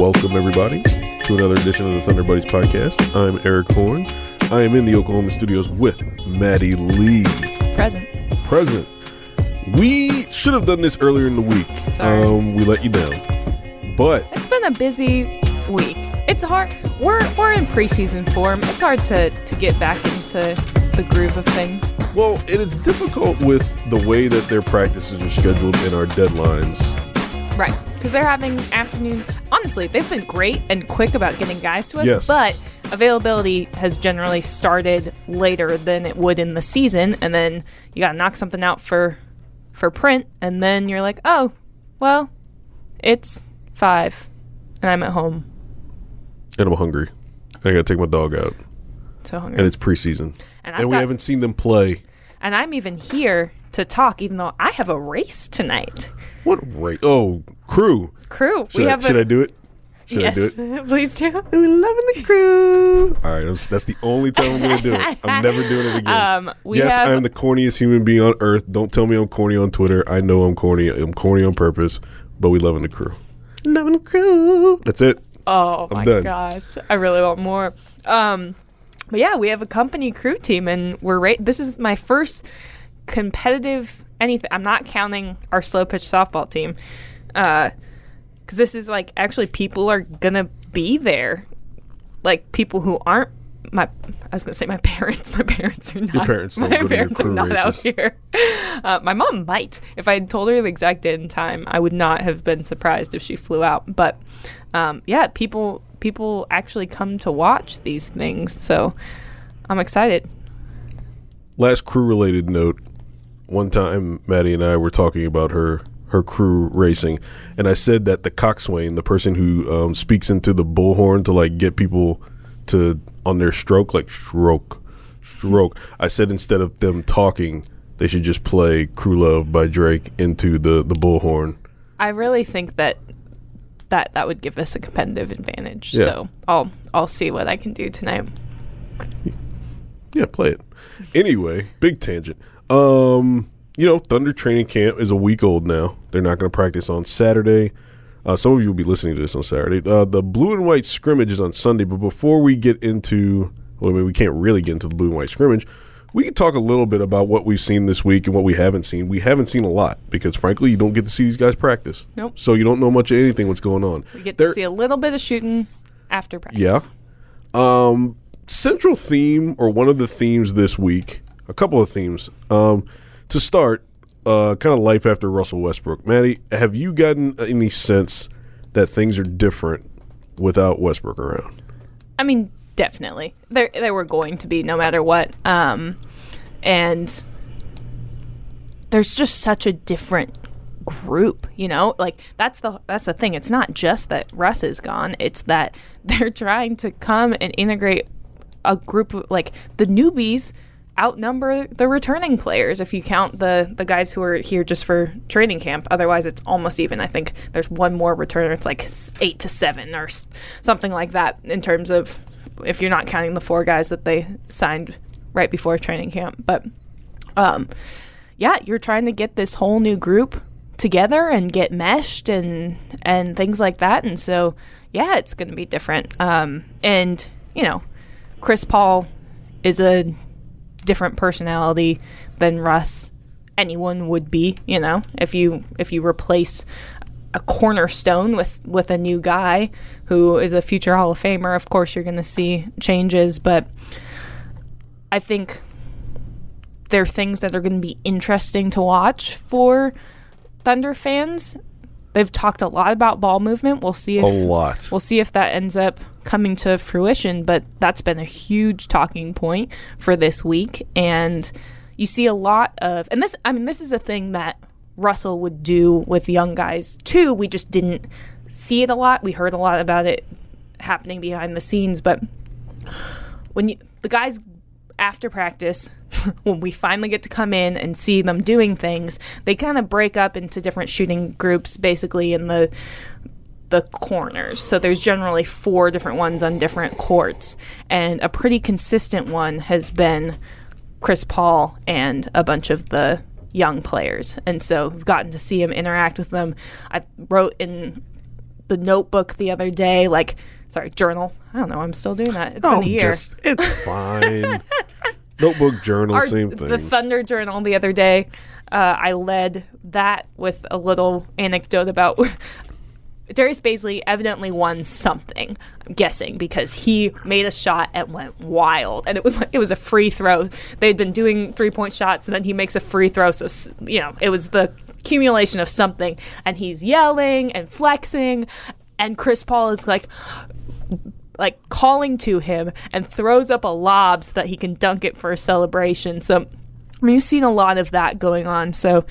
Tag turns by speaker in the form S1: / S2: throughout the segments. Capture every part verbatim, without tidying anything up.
S1: Welcome, everybody, to another edition of the Thunder Buddies podcast. I'm Eric Horn. I am in the Oklahoma studios with Maddie Lee.
S2: Present.
S1: Present. We should have done this earlier in the week.
S2: Sorry.
S1: Um, we let you down. But
S2: It's been a busy week. It's hard. We're we're in preseason form. It's hard to, to get back into the groove of things.
S1: Well, it is difficult with the way that their practices are scheduled in our deadlines.
S2: Right. Because they're having afternoon. Honestly, they've been great and quick about getting guys to us.
S1: Yes.
S2: But availability has generally started later than it would in the season. And then you got to knock something out for, for print. And then you're like, oh, well, it's five. And I'm at home.
S1: And I'm hungry. I got to take my dog out.
S2: So hungry.
S1: And it's preseason.
S2: And,
S1: And,
S2: I've
S1: we
S2: got,
S1: haven't seen them play.
S2: and I'm even here to talk, even though I have a race tonight.
S1: What rate? Oh, crew.
S2: Crew.
S1: Should,
S2: we
S1: I,
S2: have
S1: should
S2: a,
S1: I do it? Should
S2: yes,
S1: I do it?
S2: please do.
S1: I'm loving the crew. All right, that's, that's the only time I'm going to do it. I'm never doing it again.
S2: Um, we
S1: yes,
S2: have,
S1: I'm the corniest human being on earth. Don't tell me I'm corny on Twitter. I know I'm corny. I'm corny on purpose, but we loving the crew. Loving the crew. That's it.
S2: Oh
S1: I'm
S2: my
S1: done.
S2: gosh, I really want more. Um, but yeah, we have a company crew team, and we're ra- this is my first competitive anything. I'm not counting our slow pitch softball team, because uh, this is like actually people are gonna be there, like people who aren't my. I was gonna say my parents. My parents are not.
S1: Your parents don't
S2: my
S1: go to your
S2: parents are
S1: crew
S2: not out
S1: races.
S2: here. Uh, my mom might. If I had told her the exact date and time, I would not have been surprised if she flew out. But um, yeah, people people actually come to watch these things, so I'm excited.
S1: Last crew-related note. One time, Maddie and I were talking about her her crew racing, and I said that the coxswain, the person who um, speaks into the bullhorn to like get people to on their stroke, like stroke, stroke. I said instead of them talking, they should just play "Crew Love" by Drake into the the bullhorn.
S2: I really think that that that would give us a competitive advantage.
S1: Yeah.
S2: So I'll I'll see what I can do tonight.
S1: Yeah, play it. Anyway, big tangent. Um, you know, Thunder training camp is a week old now. They're not going to practice on Saturday. Uh, some of you will be listening to this on Saturday. Uh, the blue and white scrimmage is on Sunday, but before we get into, well, I mean, we can't really get into the blue and white scrimmage. We can talk a little bit about what we've seen this week and what we haven't seen. We haven't seen a lot because, frankly, you don't get to see these guys practice.
S2: Nope.
S1: So you don't know much of anything what's going on.
S2: We get
S1: They're-
S2: to see a little bit of shooting after practice.
S1: Yeah. Um, central theme, or one of the themes this week, a couple of themes. Um, to start, uh, kind of life after Russell Westbrook. Maddie, have you gotten any sense that things are different without Westbrook around?
S2: I mean, definitely. There there were going to be no matter what. Um, and there's just such a different group, you know? Like that's the that's the thing. It's not just that Russ is gone. It's that they're trying to come and integrate a group of like the newbies outnumber the returning players if you count the the guys who are here just for training camp. Otherwise it's almost even. I think there's one more returner. It's like eight to seven or s- something like that in terms of if you're not counting the four guys that they signed right before training camp. But um yeah, you're trying to get this whole new group together and get meshed and and things like that. And so yeah, it's going to be different. Um and you know, Chris Paul is a different personality than Russ anyone would be, you know, if you if you replace a cornerstone with with a new guy who is a future Hall of Famer. Of course you're going to see changes, but I think there are things that are going to be interesting to watch for Thunder fans. They've talked a lot about ball movement. We'll see if
S1: A lot.
S2: We'll see if that ends up coming to fruition, but that's been a huge talking point for this week. And you see a lot of, and this, I mean, this is a thing that Russell would do with young guys too. We just didn't see it a lot. We heard a lot about it happening behind the scenes, but when you, the guys after practice, when we finally get to come in and see them doing things, they kind of break up into different shooting groups basically in the the corners. So there's generally four different ones on different courts, and a pretty consistent one has been Chris Paul and a bunch of the young players. And so we've gotten to see him interact with them. I wrote in the notebook the other day, like, sorry, journal. I don't know. I'm still doing that. It's
S1: oh,
S2: been a year.
S1: Just, it's fine. Notebook, journal,
S2: Our,
S1: same thing.
S2: The Thunder Journal the other day, uh, I led that with a little anecdote about Darius Baisley evidently won something, I'm guessing, because he made a shot and went wild. And it was like, it was a free throw. They'd been doing three-point shots, and then he makes a free throw. So, you know, it was the accumulation of something. And he's yelling and flexing. And Chris Paul is like, like calling to him and throws up a lob so that he can dunk it for a celebration. So, I mean, you've seen a lot of that going on. So,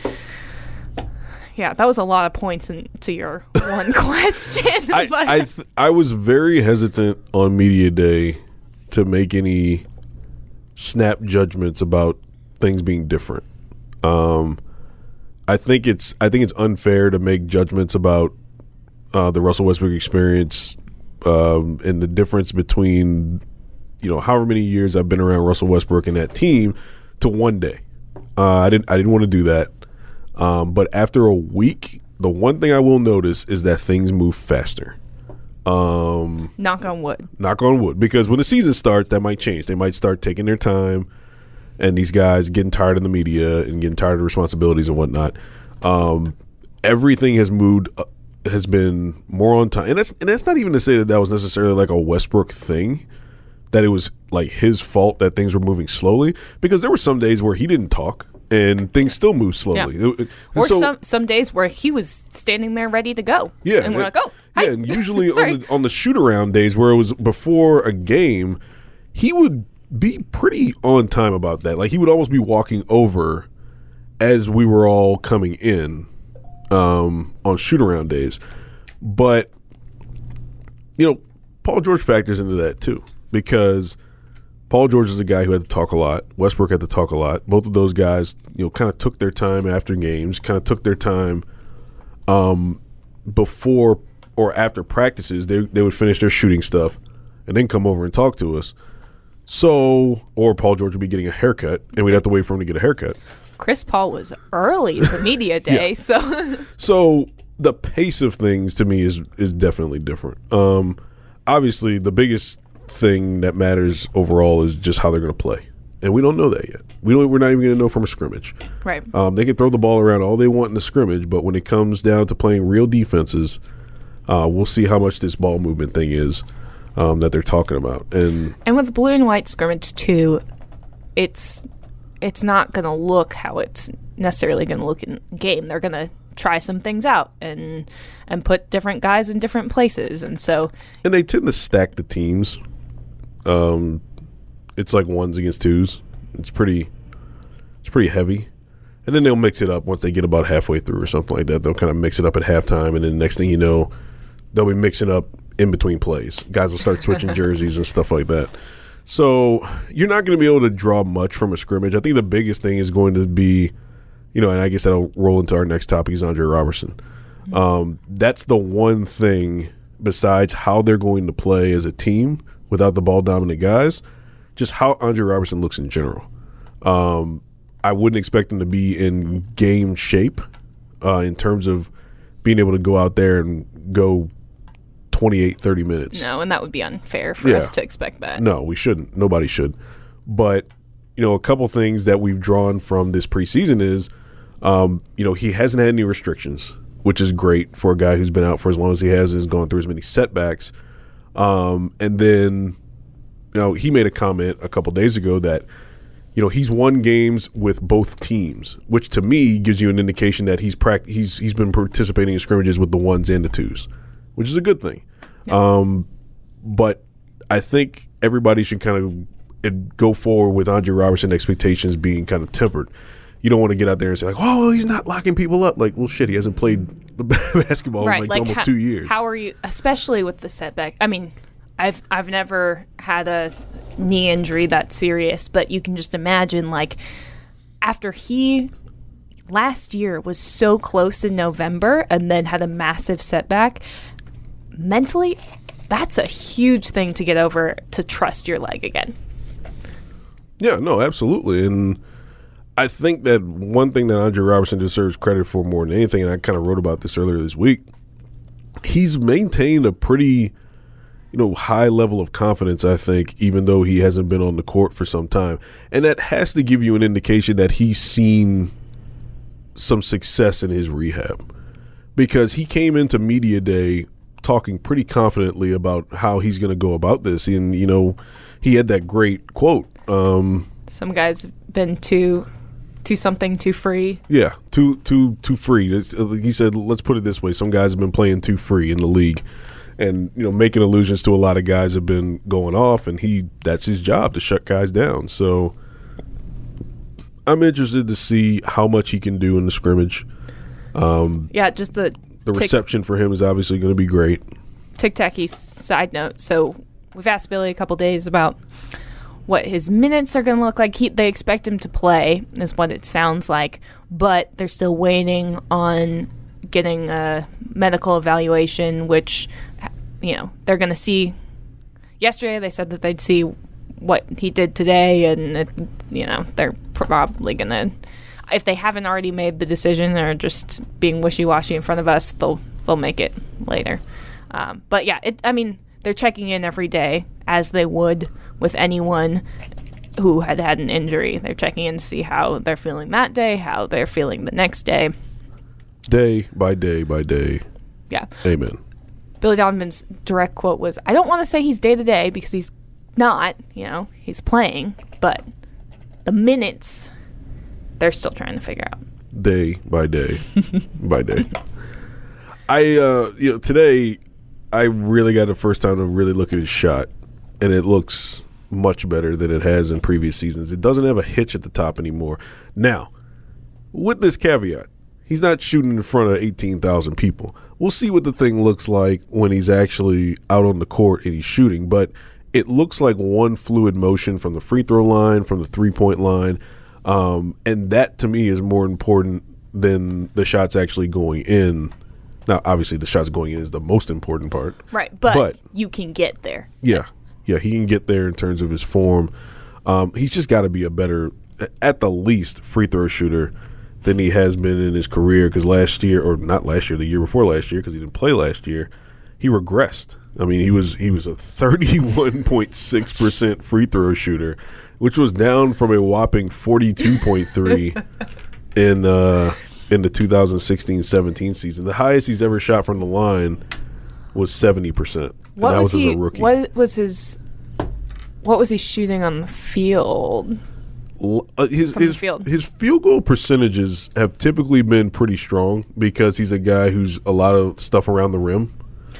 S2: yeah, that was a lot of points into your one question.
S1: I I, th- I was very hesitant on media day to make any snap judgments about things being different. Um, I think it's I think it's unfair to make judgments about uh, the Russell Westbrook experience um, and the difference between, you know, however many years I've been around Russell Westbrook and that team to one day. Uh, I didn't I didn't want to do that. Um, but after a week, the one thing I will notice is that things move faster. Um,
S2: knock on wood.
S1: Knock on wood. Because when the season starts, that might change. They might start taking their time, and these guys getting tired of the media and getting tired of responsibilities and whatnot. Um, everything has moved, uh, has been more on time. And that's, and that's not even to say that that was necessarily like a Westbrook thing, that it was like his fault that things were moving slowly. Because there were some days where he didn't talk, and things still move slowly.
S2: Yeah.
S1: It, it,
S2: or
S1: so,
S2: some some days where he was standing there ready to go.
S1: Yeah.
S2: And we're
S1: and,
S2: like, oh, hi.
S1: Yeah, and usually on the on the shoot-around days where it was before a game, he would be pretty on time about that. Like, he would almost be walking over as we were all coming in um, on shoot-around days. But, you know, Paul George factors into that too, because Paul George is a guy who had to talk a lot. Westbrook had to talk a lot. Both of those guys, you know, kind of took their time after games, kind of took their time um, before or after practices. They they would finish their shooting stuff and then come over and talk to us. So, or Paul George would be getting a haircut, and we'd have to wait for him to get a haircut.
S2: Chris Paul was early for media day,
S1: Yeah.
S2: so
S1: so the pace of things to me is is definitely different. Um, obviously, the biggest thing that matters overall is just how they're going to play, and we don't know that yet. We don't. We're not even going to know from a scrimmage.
S2: right.
S1: Um, they can throw the ball around all they want in the scrimmage, but when it comes down to playing real defenses, uh, we'll see how much this ball movement thing is um, that they're talking about. And
S2: And with blue and white scrimmage too, it's it's not going to look how it's necessarily going to look in game. They're going to try some things out and and put different guys in different places, and so
S1: and they tend to stack the teams. Um, it's like ones against twos. It's pretty, it's pretty heavy, and then they'll mix it up once they get about halfway through or something like that. They'll kind of mix it up at halftime, and then next thing you know, they'll be mixing up in between plays. Guys will start switching jerseys and stuff like that. So you're not going to be able to draw much from a scrimmage. I think the biggest thing is going to be, you know, and I guess that'll roll into our next topic is Andre Robertson. Um, that's the one thing besides how they're going to play as a team without the ball dominant guys, just how Andre Robertson looks in general. Um, I wouldn't expect him to be in game shape uh, in terms of being able to go out there and go twenty-eight, thirty minutes.
S2: no, and that would be unfair for
S1: Yeah.
S2: us to expect that.
S1: No, we shouldn't. Nobody should. But, you know, a couple things that we've drawn from this preseason is, um, you know, he hasn't had any restrictions, which is great for a guy who's been out for as long as he has and has gone through as many setbacks. Um, and then, you know, he made a comment a couple days ago that, you know, he's won games with both teams, which to me gives you an indication that he's pract- he's he's been participating in scrimmages with the ones and the twos, which is a good thing.
S2: Yeah.
S1: Um, but I think everybody should kind of it, go forward with Andre Robertson expectations being kind of tempered. You don't want to get out there and say like, "Oh, well, he's not locking people up." Like, well, shit, he hasn't played basketball
S2: right,
S1: in like,
S2: like
S1: almost
S2: how,
S1: two years.
S2: How are you, especially with the setback? I mean, I've I've never had a knee injury that serious, but you can just imagine like after he last year was so close in November and then had a massive setback. Mentally, that's a huge thing to get over, to trust your leg again.
S1: Yeah, no, absolutely. And I think that one thing that Andre Robertson deserves credit for more than anything, and I kind of wrote about this earlier this week, he's maintained a pretty, you know, high level of confidence, I think, even though he hasn't been on the court for some time. And that has to give you an indication that he's seen some success in his rehab, because he came into media day talking pretty confidently about how he's going to go about this. And, you know, he had that great quote. Um,
S2: Some guys have been too, too something, too free.
S1: Yeah, too, too, too free. It's, he said, let's put it this way. Some guys have been playing too free in the league. And, you know, making allusions to a lot of guys have been going off, and he that's his job, to shut guys down. So I'm interested to see how much he can do in the scrimmage. Um,
S2: yeah, just the
S1: the
S2: tick,
S1: reception for him is obviously going to be great.
S2: Tic-tacky side note. So we've asked Billy a couple days about what his minutes are going to look like. He, they expect him to play, is what it sounds like, but they're still waiting on getting a medical evaluation, which, you know, they're going to see. Yesterday they said that they'd see what he did today, and, it, you know, they're probably going to, if they haven't already made the decision or just being wishy-washy in front of us, they'll they'll make it later. Um, but, yeah, it, I mean, they're checking in every day, as they would with anyone who had had an injury. They're checking in to see how they're feeling that day, how they're feeling the next day.
S1: Day by day by day.
S2: Yeah.
S1: Amen.
S2: Billy Donovan's direct quote was, I don't want to say he's day-to-day because he's not, you know, he's playing, but the minutes, they're still trying to figure out.
S1: Day by day by day. I, uh, you know, today I really got the first time to really look at his shot, and it looks much better than it has in previous seasons. It doesn't have a hitch at the top anymore. Now, with this caveat, he's not shooting in front of eighteen thousand people. We'll see what the thing looks like when he's actually out on the court and he's shooting, but it looks like one fluid motion from the free throw line, from the three-point line, um, and that to me is more important than the shots actually going in. Now, obviously, the shots going in is the most important part.
S2: Right, but,
S1: but
S2: you can get there.
S1: Yeah, yeah, he can get there in terms of his form. Um, he's just got to be a better, at the least, free throw shooter than he has been in his career, because last year, or not last year, the year before last year, because he didn't play last year, he regressed. I mean, he was he was a thirty-one point six percent free throw shooter, which was down from a whopping forty-two point three in uh, in the two thousand sixteen seventeen season. The highest he's ever shot from the line was seventy percent. And
S2: What
S1: that
S2: was
S1: was
S2: he?
S1: as a rookie.
S2: What was his? What was he shooting on the field?
S1: L- uh, his
S2: From the
S1: his
S2: field.
S1: his field goal percentages have typically been pretty strong, because he's a guy who's a lot of stuff around the rim.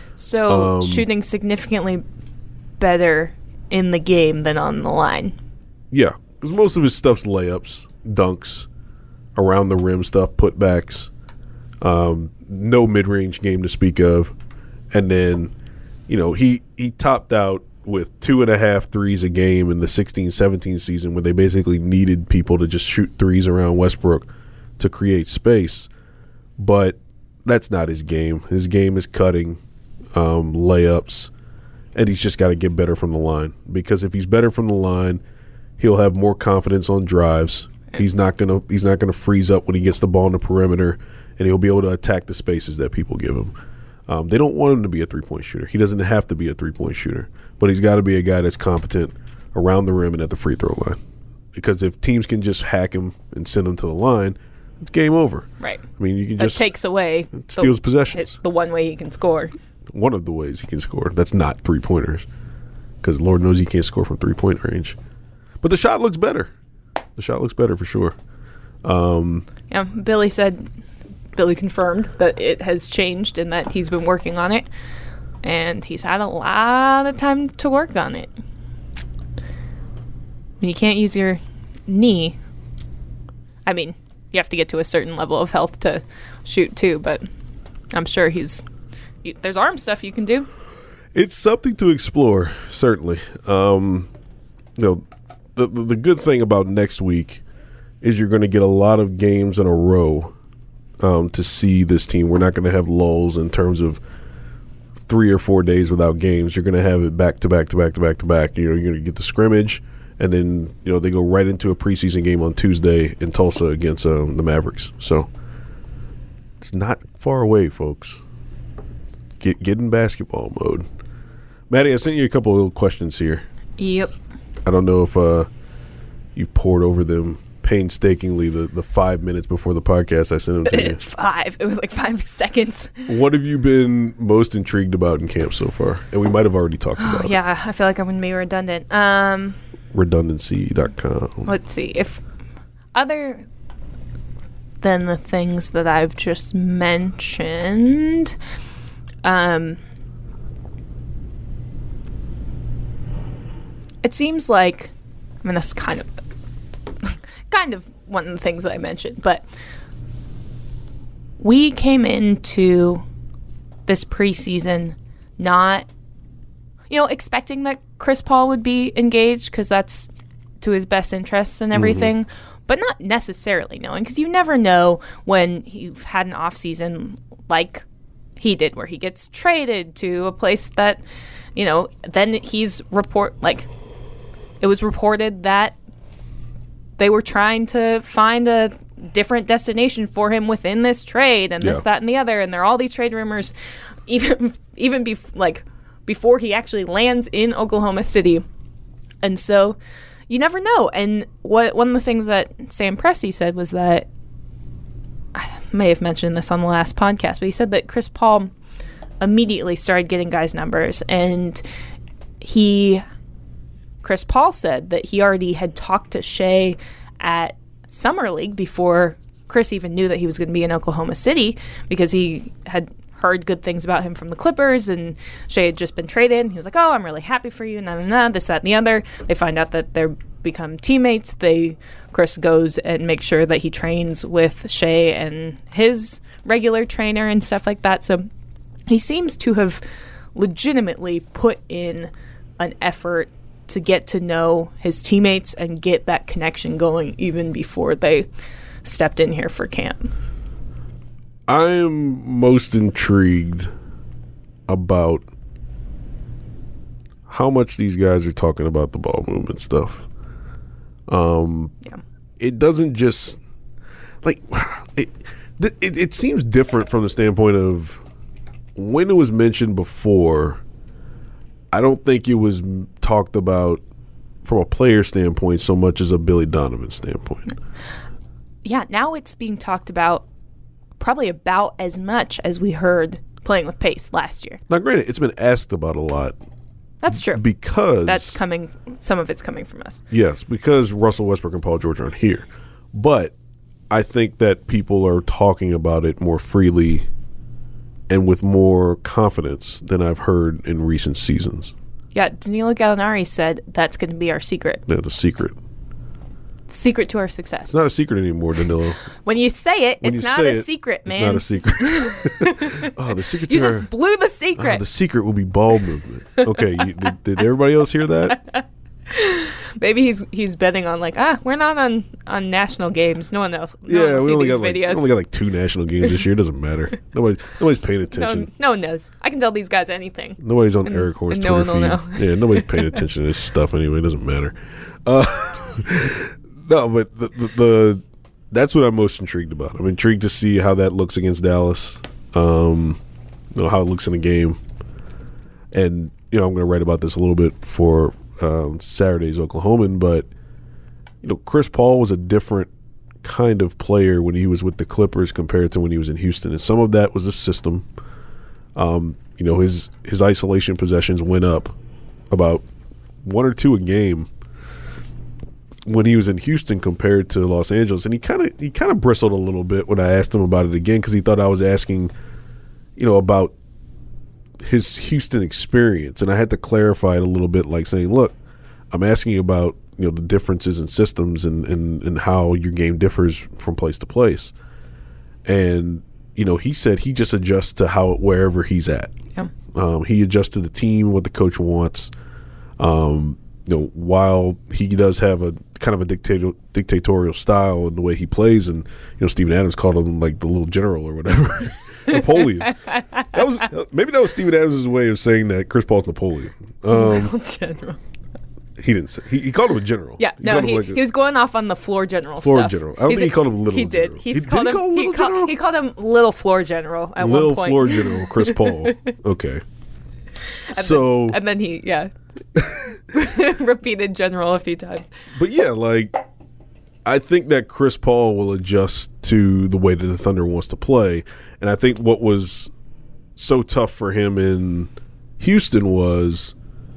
S2: So
S1: Um,
S2: shooting significantly better in the game than on the line.
S1: Yeah, because most of his stuff's layups, dunks, around the rim stuff, putbacks, um, no mid-range game to speak of, and then, you know, he he topped out with two and a half threes a game in the sixteen seventeen season, when they basically needed people to just shoot threes around Westbrook to create space. But that's not his game. His game is cutting, um, layups, and he's just got to get better from the line, because if he's better from the line, he'll have more confidence on drives. He's not gonna he's not gonna freeze up when he gets the ball in the perimeter, and he'll be able to attack the spaces that people give him. Um, they don't want him to be a three-point shooter. He doesn't have to be a three-point shooter, but he's got to be a guy that's competent around the rim and at the free throw line. Because if teams can just hack him and send him to the line, it's game over.
S2: Right.
S1: I mean, you can
S2: That
S1: just
S2: takes away
S1: steals
S2: the,
S1: possessions.
S2: the one way he can score.
S1: One of the ways he can score. That's not three-pointers, because Lord knows he can't score from three-point range. But the shot looks better. The shot looks better for sure. Um,
S2: Yeah, Billy said, Billy confirmed that it has changed and that he's been working on it, and he's had a lot of time to work on it. You can't use your knee. I mean, you have to get to a certain level of health to shoot too, but I'm sure he's you, there's arm stuff you can do.
S1: It's something to explore, certainly. Um, you know, the, the the good thing about next week is you're going to get a lot of games in a row um, to see this team. We're not going to have lulls in terms of three or four days without games. You're going to have it back to back to back to back to back. You know, you're going to get the scrimmage, and then you know they go right into a preseason game on Tuesday in Tulsa against um, the Mavericks. So it's not far away, folks. Get get in basketball mode. Maddie, I sent you a couple of little questions here.
S2: Yep.
S1: I don't know if uh, you've poured over them painstakingly the, the five minutes before the podcast I sent them to you.
S2: Five. It was like five seconds.
S1: What have you been most intrigued about in camp so far? And we might have already talked about
S2: yeah, it. I feel like I'm going to be redundant. Um,
S1: redundancy dot com.
S2: Let's see. If other than the things that I've just mentioned, um, it seems like, I mean, that's kind of kind of one of the things that I mentioned, but we came into this preseason not, you know, expecting that Chris Paul would be engaged because that's to his best interests and everything, mm-hmm. but not necessarily knowing, because you never know when you've had an off season like he did, where he gets traded to a place that, you know, then he's report like it was reported that they were trying to find a different destination for him within this trade and this, yeah. that, and the other. And there are all these trade rumors, even even be, like before he actually lands in Oklahoma City. And so you never know. And what one of the things that Sam Presti said was that, I may have mentioned this on the last podcast, but he said that Chris Paul immediately started getting guys' numbers. And he... Chris Paul said that he already had talked to Shai at Summer League before Chris even knew that he was going to be in Oklahoma City, because he had heard good things about him from the Clippers, and Shai had just been traded. He was like, oh, I'm really happy for you, nah, nah, nah, this, that, and the other. They find out that they're become teammates. They Chris goes and makes sure that he trains with Shai and his regular trainer and stuff like that. So he seems to have legitimately put in an effort to get to know his teammates and get that connection going even before they stepped in here for camp.
S1: I am most intrigued about how much these guys are talking about the ball movement stuff. Um, yeah. It doesn't just like it, it. It seems different from the standpoint of when it was mentioned before. I don't think it was talked about from a player standpoint so much as a Billy Donovan standpoint.
S2: Yeah, now it's being talked about probably about as much as we heard playing with Pace last year.
S1: Now, granted, it's been asked about a lot.
S2: That's true.
S1: Because
S2: that's coming. Some of it's coming from us.
S1: Yes, because Russell Westbrook and Paul George aren't here. But I think that people are talking about it more freely and with more confidence than I've heard in recent seasons.
S2: Yeah, Danilo Gallinari said that's going to be our secret.
S1: Yeah, the secret.
S2: The secret to our success.
S1: It's not a secret anymore, Danilo.
S2: When you say it,
S1: when
S2: it's not a
S1: it,
S2: secret, man.
S1: It's not a secret. Oh, the secret to
S2: You
S1: our,
S2: just blew the secret.
S1: Oh, the secret will be ball movement. Okay, you, did, did everybody else hear that?
S2: Maybe he's he's betting on like, ah, we're not on, on national games. No one else. No
S1: yeah,
S2: one will
S1: we
S2: see
S1: only
S2: these
S1: got like,
S2: videos.
S1: we only got like two national games this year. It doesn't matter. Nobody nobody's paying attention.
S2: No, no one knows. I can tell these guys anything.
S1: Nobody's on
S2: and,
S1: Eric Horn's
S2: and
S1: Twitter
S2: no one will
S1: feed.
S2: know.
S1: Yeah, nobody's paying attention to this stuff anyway. It doesn't matter. Uh, no, but the, the the that's what I'm most intrigued about. I'm intrigued to see how that looks against Dallas. Um, you know, how it looks in the game, and you know, I'm going to write about this a little bit for um, Saturday's Oklahoman, but. You know, Chris Paul was a different kind of player when he was with the Clippers compared to when he was in Houston. And some of that was the system. Um, you know, his his isolation possessions went up about one or two a game when he was in Houston compared to Los Angeles. And he kind of he kind of bristled a little bit when I asked him about it again, because he thought I was asking, you know, about his Houston experience. And I had to clarify it a little bit, like saying, look, I'm asking you about, you know, the differences in systems and, and, and how your game differs from place to place. And, you know, he said he just adjusts to how wherever he's at.
S2: Yeah.
S1: Um, he adjusts to the team, what the coach wants. Um, you know, while he does have a kind of a dictator, dictatorial style in the way he plays, and, you know, Steven Adams called him like the little general or whatever. Napoleon. That was maybe that was Steven Adams' way of saying that Chris Paul's Napoleon. Um,
S2: little general.
S1: he didn't say. He, he called him a general.
S2: Yeah,
S1: he
S2: no,
S1: called him
S2: he,
S1: like a-
S2: he was going off on the floor general
S1: Floor
S2: stuff.
S1: general. I don't
S2: He's
S1: think he
S2: a-
S1: called him little
S2: He did.
S1: general.
S2: He's
S1: He-
S2: called
S1: did he
S2: him.
S1: call him
S2: he,
S1: little
S2: called,
S1: general?
S2: he called him little floor general at
S1: little
S2: one point.
S1: floor general, Chris Paul. Okay. So,
S2: and then he, yeah, repeated general a few times.
S1: but yeah, like I think that Chris Paul will adjust to the way that the Thunder wants to play, and I think what was so tough for him in Houston was,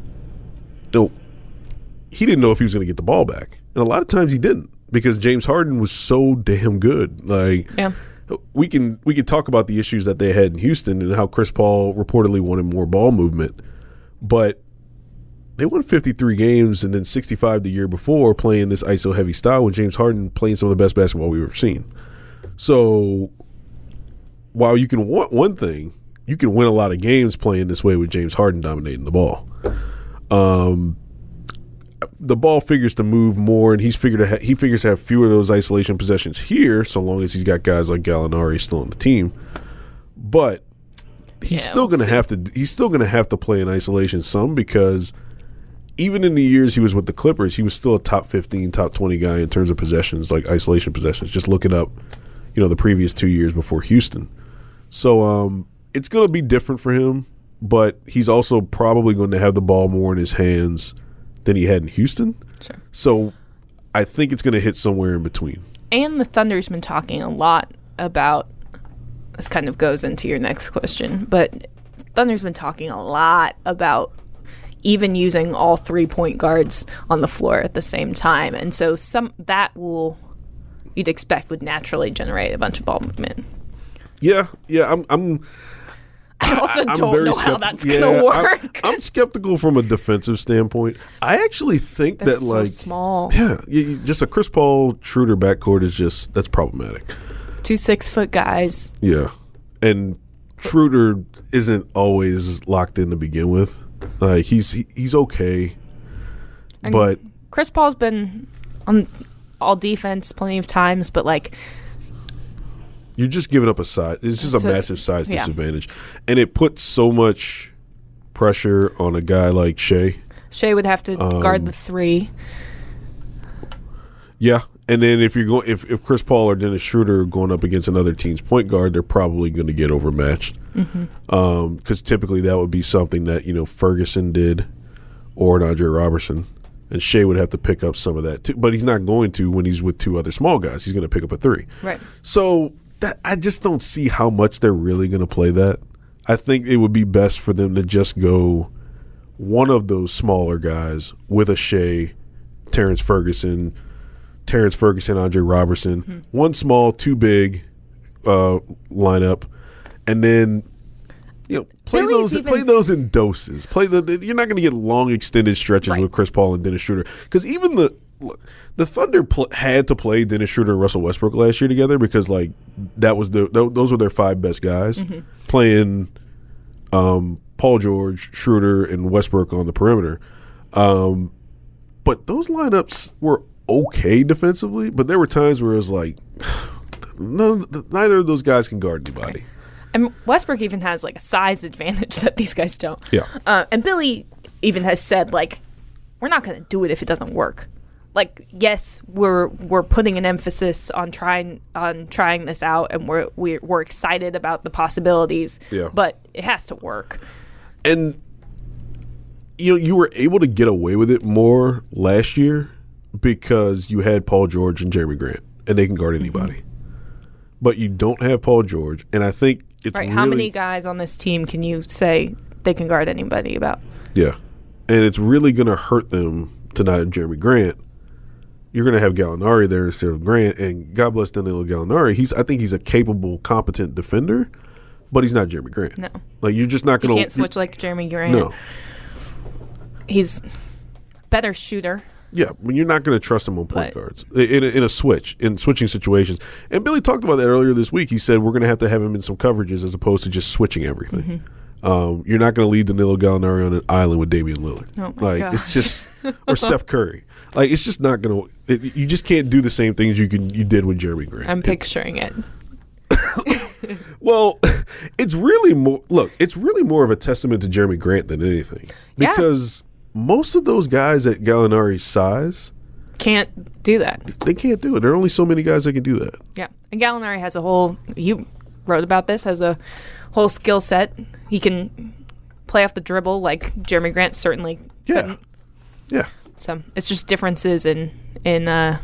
S1: you know, he didn't know if he was going to get the ball back, and a lot of times he didn't because James Harden was so damn good. Like,
S2: Yeah.
S1: we can we can talk about the issues that they had in Houston and how Chris Paul reportedly wanted more ball movement, but they won fifty-three games and then sixty-five the year before playing this I S O heavy style with James Harden playing some of the best basketball we've ever seen. So while you can want one thing, you can win a lot of games playing this way with James Harden dominating the ball. Um, the ball figures to move more, and he's figured to ha- he figures to have fewer of those isolation possessions here, so long as he's got guys like Gallinari still on the team. But he's
S2: Yeah,
S1: still
S2: we'll
S1: going to
S2: see.
S1: have to he's still going to have to play in isolation some because even in the years he was with the Clippers, he was still a top fifteen, top twenty guy in terms of possessions, like isolation possessions. Just looking up, you know, the previous two years before Houston. So um, it's going to be different for him, but he's also probably going to have the ball more in his hands than he had in Houston.
S2: Sure.
S1: So I think it's going to hit somewhere in between.
S2: And the Thunder's been talking a lot about, this kind of goes into your next question, but Thunder's been talking a lot about even using all three point guards on the floor at the same time. And so some that will, you'd expect, would naturally generate a bunch of ball movement.
S1: Yeah, yeah, I'm I'm
S2: I also
S1: I'm
S2: don't
S1: very
S2: know how
S1: skepti-
S2: that's
S1: yeah,
S2: going to
S1: I'm-
S2: work.
S1: I'm, skeptical from a defensive standpoint. I actually think
S2: They're
S1: that
S2: so
S1: like
S2: small.
S1: yeah, you, you- just a Chris Paul Schroeder backcourt is just that's problematic.
S2: Two six-foot guys.
S1: Yeah, and Schroeder isn't always locked in to begin with. Like he's he, he's okay,
S2: And
S1: but
S2: Chris Paul's been on all defense plenty of times, but like
S1: you're just giving up a size. It's just
S2: It's
S1: a
S2: a-
S1: massive size
S2: yeah.
S1: disadvantage, and it puts so much pressure on a guy like Shea.
S2: Shea would have to
S1: Um,
S2: guard the three.
S1: Yeah, and then if you're going, if, if Chris Paul or Dennis Schroeder are going up against another team's point guard, they're probably going to get overmatched. Because
S2: Mm-hmm.
S1: typically that would be something that you know Ferguson did, or an Andre Robertson, and Shea would have to pick up some of that too. But he's not going to when he's with two other small guys. He's going to pick up a three.
S2: Right.
S1: So that I just don't see how much they're really going to play that. I think it would be best for them to just go one of those smaller guys with a Shea, Terrence Ferguson, Terrence Ferguson, Andre Robertson,
S2: Mm-hmm.
S1: one small, two big uh, lineup, and then you know play
S2: Billy's
S1: those
S2: even-
S1: play those in doses. Play the, the- you're not going to get long extended stretches
S2: Right.
S1: with Chris Paul and Dennis Schroeder because even the look, the Thunder pl- had to play Dennis Schroeder and Russell Westbrook last year together because like that was the th- those were their five best guys
S2: Mm-hmm.
S1: playing um, Paul George, Schroeder, and Westbrook on the perimeter. Um, but those lineups were okay defensively, but there were times where it was like, no, neither of those guys can guard anybody.
S2: And Westbrook even has like a size advantage that these guys don't.
S1: Yeah.
S2: Uh, and Billy even has said like, we're not going to do it if it doesn't work. Like, yes, we're we're putting an emphasis on trying on trying this out, and we're we're, we're excited about the possibilities.
S1: Yeah.
S2: But it has to work.
S1: And you know, you were able to get away with it more last year because you had Paul George and Jeremy Grant, and they can guard anybody. But you don't have Paul George, and I think it's
S2: Right?
S1: really,
S2: How many guys on this team can you say they can guard anybody about?
S1: yeah, and it's really going to hurt them to not have Jeremy Grant. You're going to have Gallinari there instead of Grant, and God bless Danilo Gallinari. He's, I think, he's a capable, competent defender, but he's not Jeremy Grant.
S2: No.
S1: Like you're just not
S2: You
S1: going to
S2: can't switch like Jeremy Grant.
S1: No,
S2: He's better shooter.
S1: yeah, when you're not going to trust him on point
S2: But-
S1: guards in a, in a switch in switching situations. And Billy talked about that earlier this week. He said we're going to have to have him in some coverages as opposed to just switching everything.
S2: Mm-hmm.
S1: Um, you're not going to leave Danilo Gallinari on an island with Damian Lillard.
S2: Oh my
S1: like
S2: gosh.
S1: it's just or Steph Curry. Like it's just not going to. You just can't do the same things you can you did with Jeremy Grant.
S2: I'm
S1: It-
S2: picturing it.
S1: well, it's really more. Look, it's really more of a testament to Jeremy Grant than anything
S2: Yeah.
S1: because most of those guys at Gallinari's size
S2: can't do that.
S1: They can't do it. There are only so many guys that can do that.
S2: Yeah. And Gallinari has a whole, you wrote about this, has a whole skill set. He can play off the dribble like Jeremy Grant certainly
S1: Yeah.
S2: couldn't.
S1: Yeah.
S2: So it's just differences in, in uh,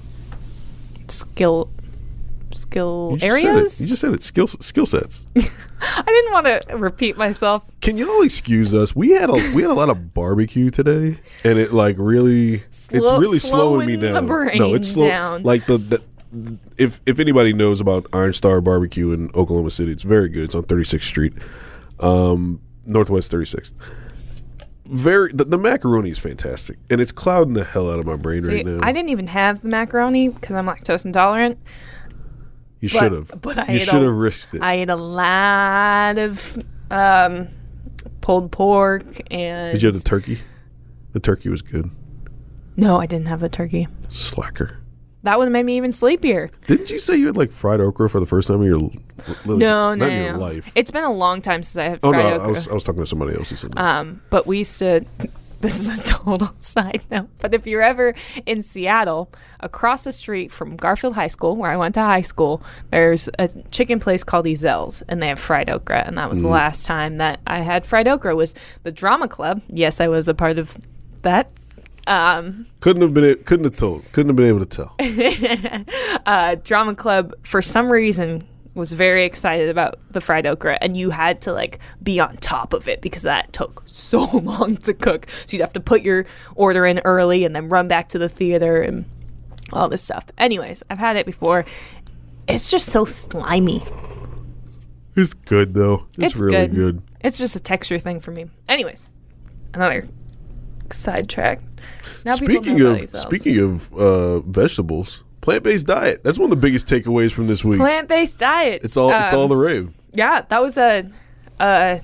S2: skill skill
S1: You just
S2: areas.
S1: Said it. You just said it. Skill skill sets.
S2: I didn't want to repeat myself.
S1: Can y'all excuse us? We had a we had a lot of barbecue today, and it like really
S2: Slow-
S1: it's really slowing me
S2: slowing
S1: down.
S2: the brain
S1: no, it's slow.
S2: down.
S1: Like the, the if if anybody knows about Iron Star Barbecue in Oklahoma City, it's very good. It's on thirty-sixth Street, um, Northwest thirty-sixth. Very the, the macaroni is fantastic, and it's clouding the hell out of my brain
S2: See,
S1: right now.
S2: I didn't even have the macaroni because I'm lactose intolerant.
S1: You
S2: But-
S1: should have.
S2: but I
S1: You
S2: ate
S1: should
S2: a-
S1: have risked it.
S2: I ate a lot of um, pulled pork and.
S1: Did you have the turkey? The turkey was good.
S2: No, I didn't have the turkey.
S1: Slacker.
S2: That would have made me even sleepier.
S1: Didn't you say you had like fried okra for the first time in your li- li-
S2: No,
S1: not
S2: no,
S1: in your
S2: no.
S1: life?
S2: It's been a long time since I had
S1: Oh no,
S2: fried
S1: I
S2: okra.
S1: was I was talking to somebody else who said that.
S2: Um, but we used to. This is a total side note. But if you're ever in Seattle, across the street from Garfield High School, where I went to high school, there's a chicken place called Ezel's, and they have fried okra. And that was
S1: Mm.
S2: the last time that I had fried okra. Was the drama club? Yes, I was a part of that. Um,
S1: couldn't have been a- couldn't have told. Couldn't have been able to tell.
S2: uh, drama club for some reason was very excited about the fried okra, and you had to like be on top of it because that took so long to cook. So you'd have to put your order in early and then run back to the theater and all this stuff. Anyways, I've had it before. It's just so slimy.
S1: It's good though. It's,
S2: It's
S1: really
S2: good.
S1: good.
S2: It's just a texture thing for me. Anyways, another sidetrack. Now people
S1: Speaking
S2: know
S1: of
S2: about these cells.
S1: speaking of uh, vegetables, plant-based diet. That's one of the biggest takeaways from this week.
S2: Plant-based diet.
S1: It's all it's
S2: Um,
S1: all the rave.
S2: Yeah, that was a. Uh,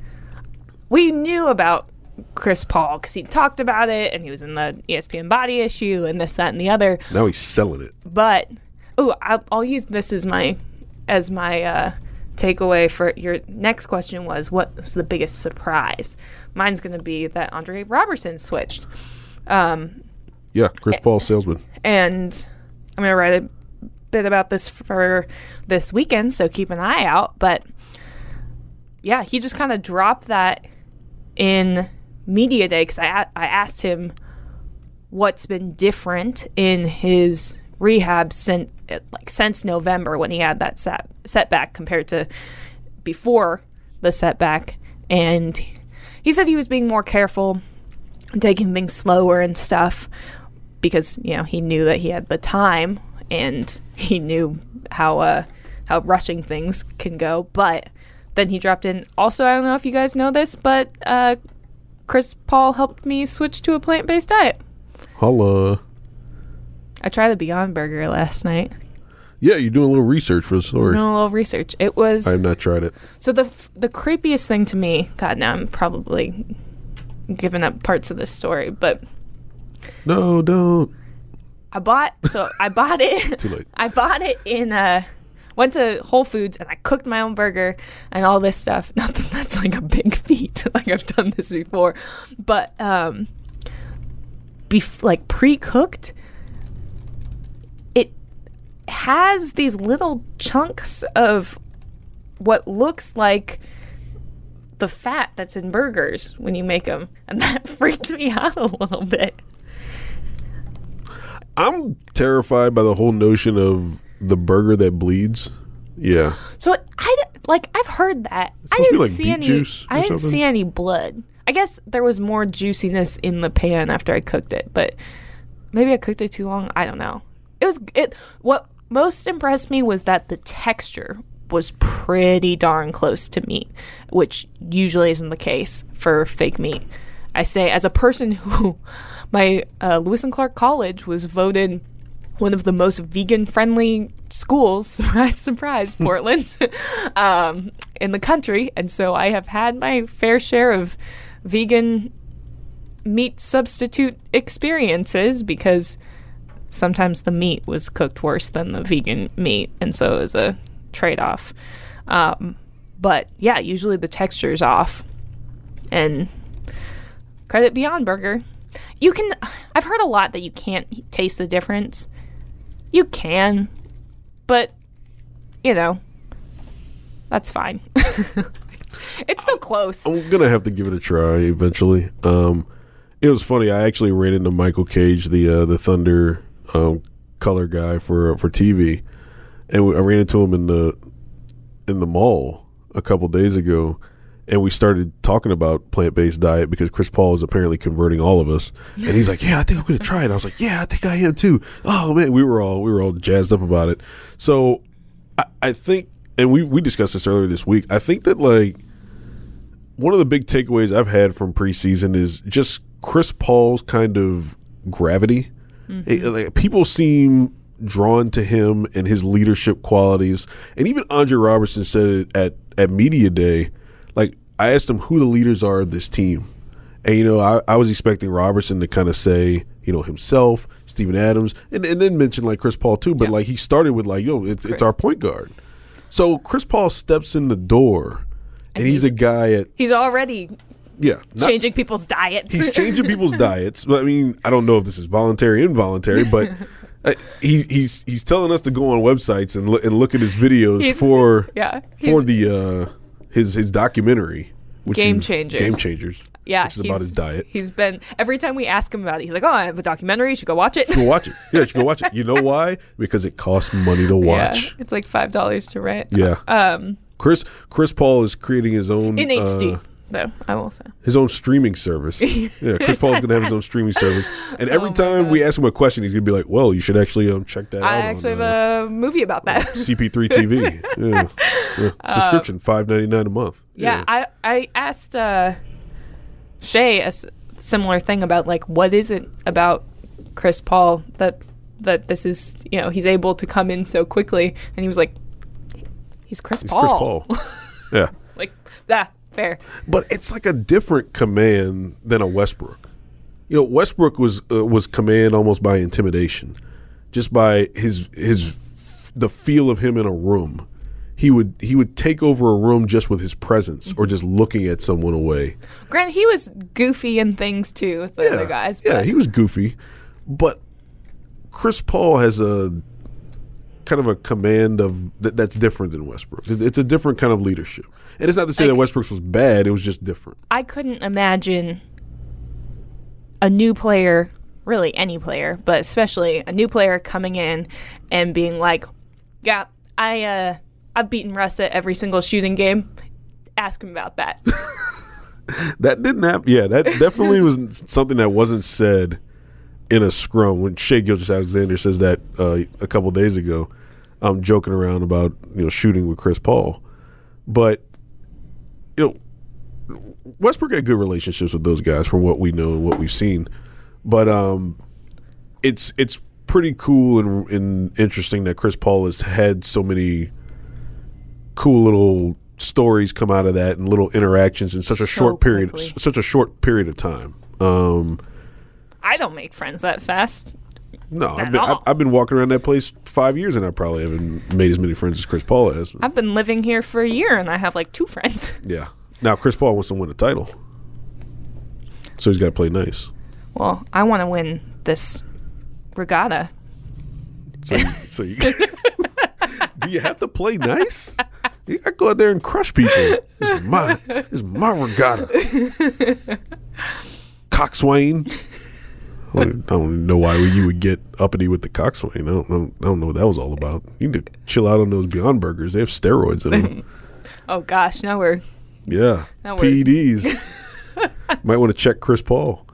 S2: we knew about Chris Paul because he talked about it and he was in the E S P N Body issue and this, that, and the other.
S1: Now he's selling it.
S2: But oh, I'll, I'll use this as my as my uh, takeaway for your next question was what was the biggest surprise? Mine's going to be that Andre Robertson switched, um,
S1: Yeah, Chris Paul salesman.
S2: and I'm going to write a bit about this for this weekend, so keep an eye out. But yeah, he just kind of dropped that in media day because I, I asked him what's been different in his rehab since like since November when he had that set, setback compared to before the setback, and he said he was being more careful, taking things slower and stuff because you know he knew that he had the time and he knew how uh, how rushing things can go. But then he dropped in. Also, I don't know if you guys know this, but uh, Chris Paul helped me switch to a plant-based diet.
S1: Holla.
S2: I tried the Beyond Burger last night.
S1: Yeah, you're doing a little research for the story.
S2: Doing a little research. It was
S1: I have not tried it.
S2: so the f- the creepiest thing to me. God, now I'm probably giving up parts of this story, but
S1: No, don't.
S2: I bought so I bought it.
S1: Too late.
S2: I bought it in uh went to Whole Foods and I cooked my own burger and all this stuff. Not that that's like a big feat. Like I've done this before, but um, bef- like pre-cooked, it has these little chunks of what looks like the fat that's in burgers when you make them, and that freaked me out a little bit.
S1: I'm terrified by the whole notion of the burger that bleeds. Yeah.
S2: So I d- like I've heard that.
S1: It's
S2: I
S1: supposed to be
S2: didn't
S1: like
S2: see
S1: beet
S2: any.
S1: juice or
S2: I didn't
S1: something?
S2: see any blood. I guess there was more juiciness in the pan after I cooked it, but maybe I cooked it too long. I don't know. It was it. What most impressed me was that the texture was pretty darn close to meat, which usually isn't the case for fake meat. I say as a person who, my uh, Lewis and Clark College was voted one of the most vegan-friendly schools, surprise, surprise, Portland, um, in the country. And so I have had my fair share of vegan meat substitute experiences because sometimes the meat was cooked worse than the vegan meat. And so it was a trade-off. Um, but yeah, usually the texture is off. And credit Beyond Burger. You can. I've heard a lot that you can't taste the difference. You can, but you know, that's fine. It's so close.
S1: I'm gonna have to give it a try eventually. Um, it was funny. I actually ran into Michael Cage, the uh, the Thunder um, color guy for for T V, and we, I ran into him in the in the mall a couple days ago, and we started talking about plant based diet because Chris Paul is apparently converting all of us. And he's like, "Yeah, I think I'm gonna try it." I was like, "Yeah, I think I am too." Oh man, we were all we were all jazzed up about it. So I, I think, and we we discussed this earlier this week. I think that like. One of the big takeaways I've had from preseason is just Chris Paul's kind of gravity. Mm-hmm. It, like, people seem drawn to him and his leadership qualities. And even Andre Robertson said it at, at Media Day. Like, I asked him who the leaders are of this team. And, you know, I, I was expecting Robertson to kind of say, you know, himself, Steven Adams, and, and then mention, like, Chris Paul, too. But, yeah. like, he started with, like, yo, it's, it's our point guard. So Chris Paul steps in the door. And, and he's, he's a guy at...
S2: He's already
S1: yeah, not,
S2: changing people's diets.
S1: He's changing people's diets. I mean, I don't know if this is voluntary or involuntary, but uh, he, he's he's telling us to go on websites and, lo- and look at his videos he's, for
S2: yeah,
S1: for the uh, his his documentary. Which
S2: Game
S1: is,
S2: Changers.
S1: Game Changers.
S2: Yeah.
S1: Which is about his diet.
S2: He's been... Every time we ask him about it, he's like, oh, I have a documentary. You should go watch it.
S1: Go watch it. Yeah, you should go watch it. You know why? Because it costs money to watch.
S2: Yeah, it's like five dollars to rent.
S1: Yeah.
S2: Um...
S1: Chris Chris Paul is creating his own
S2: in H D,
S1: uh,
S2: though I will say
S1: his own streaming service. Yeah, Chris Paul's gonna have his own streaming service, and every oh time God. we ask him a question, he's gonna be like, "Well, you should actually um, check that
S2: I
S1: out."
S2: I actually
S1: on,
S2: have
S1: uh,
S2: a movie about that.
S1: C P three T V, yeah. yeah. subscription, um, five ninety nine a month.
S2: Yeah, yeah, I I asked uh, Shay a s- similar thing about like what is it about Chris Paul that that this is, you know, he's able to come in so quickly, and he was like, he's Chris
S1: he's
S2: Paul.
S1: Chris Paul. Yeah.
S2: Like, yeah, fair.
S1: But it's like a different command than a Westbrook. You know, Westbrook was uh, was command almost by intimidation, just by his his the feel of him in a room. He would he would take over a room just with his presence mm-hmm. or just looking at someone away.
S2: Grant, he was goofy in things too with the
S1: yeah,
S2: other guys. But.
S1: Yeah, he was goofy, but Chris Paul has a kind of a command of th- that's different than Westbrook. It's, it's a different kind of leadership, and it's not to say I that Westbrook's was bad. It was just different.
S2: I couldn't imagine a new player, really any player, but especially a new player coming in and being like, "Yeah, I uh, I've beaten Russ at every single shooting game." Ask him about that.
S1: That didn't happen. Yeah, that definitely was something that wasn't said in a scrum when Shai Gilgeous-Alexander says that uh, a couple days ago. I'm joking around about, you know, shooting with Chris Paul, but you know, Westbrook had good relationships with those guys from what we know and what we've seen. But um, it's it's pretty cool and, and interesting that Chris Paul has had so many cool little stories come out of that and little interactions in such a
S2: so
S1: short period,
S2: quickly.
S1: such a short period of time. Um,
S2: I don't make friends that fast.
S1: No, I've been, I've, I've been walking around that place five years and I probably haven't made as many friends as Chris Paul has.
S2: I've been living here for a year and I have like two friends.
S1: Yeah. Now Chris Paul wants to win a title, so he's got to play nice.
S2: Well, I want to win this regatta.
S1: So, you, so you, do you have to play nice? You got to go out there and crush people. It's my, it's my regatta. Coxswain. I don't know why you would get uppity with the coxswain. I don't know. I don't know what that was all about. You need to chill out on those Beyond Burgers. They have steroids in them.
S2: Oh gosh, now we're
S1: yeah
S2: now
S1: P E Ds. Might want to check Chris Paul.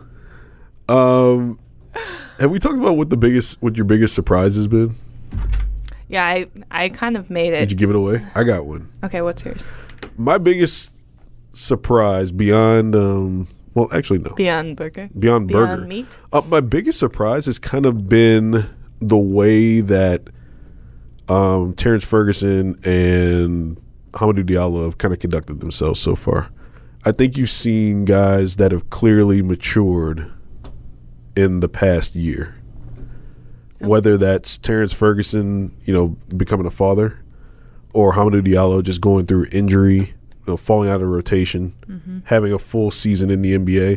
S1: Um, have we talked about what the biggest, what your biggest surprise has been?
S2: Yeah, I I kind of made it.
S1: Did you give it away? I got one.
S2: Okay, what's yours?
S1: My biggest surprise beyond. Um, Well, actually, no.
S2: Beyond Burger.
S1: Beyond,
S2: Beyond
S1: Burger.
S2: Meat.
S1: Uh, my biggest surprise has kind of been the way that um, Terrence Ferguson and Hamidou Diallo have kind of conducted themselves so far. I think you've seen guys that have clearly matured in the past year. Okay. Whether that's Terrence Ferguson, you know, becoming a father, or Hamidou Diallo just going through injury, you know, falling out of rotation, mm-hmm. having a full season in the N B A.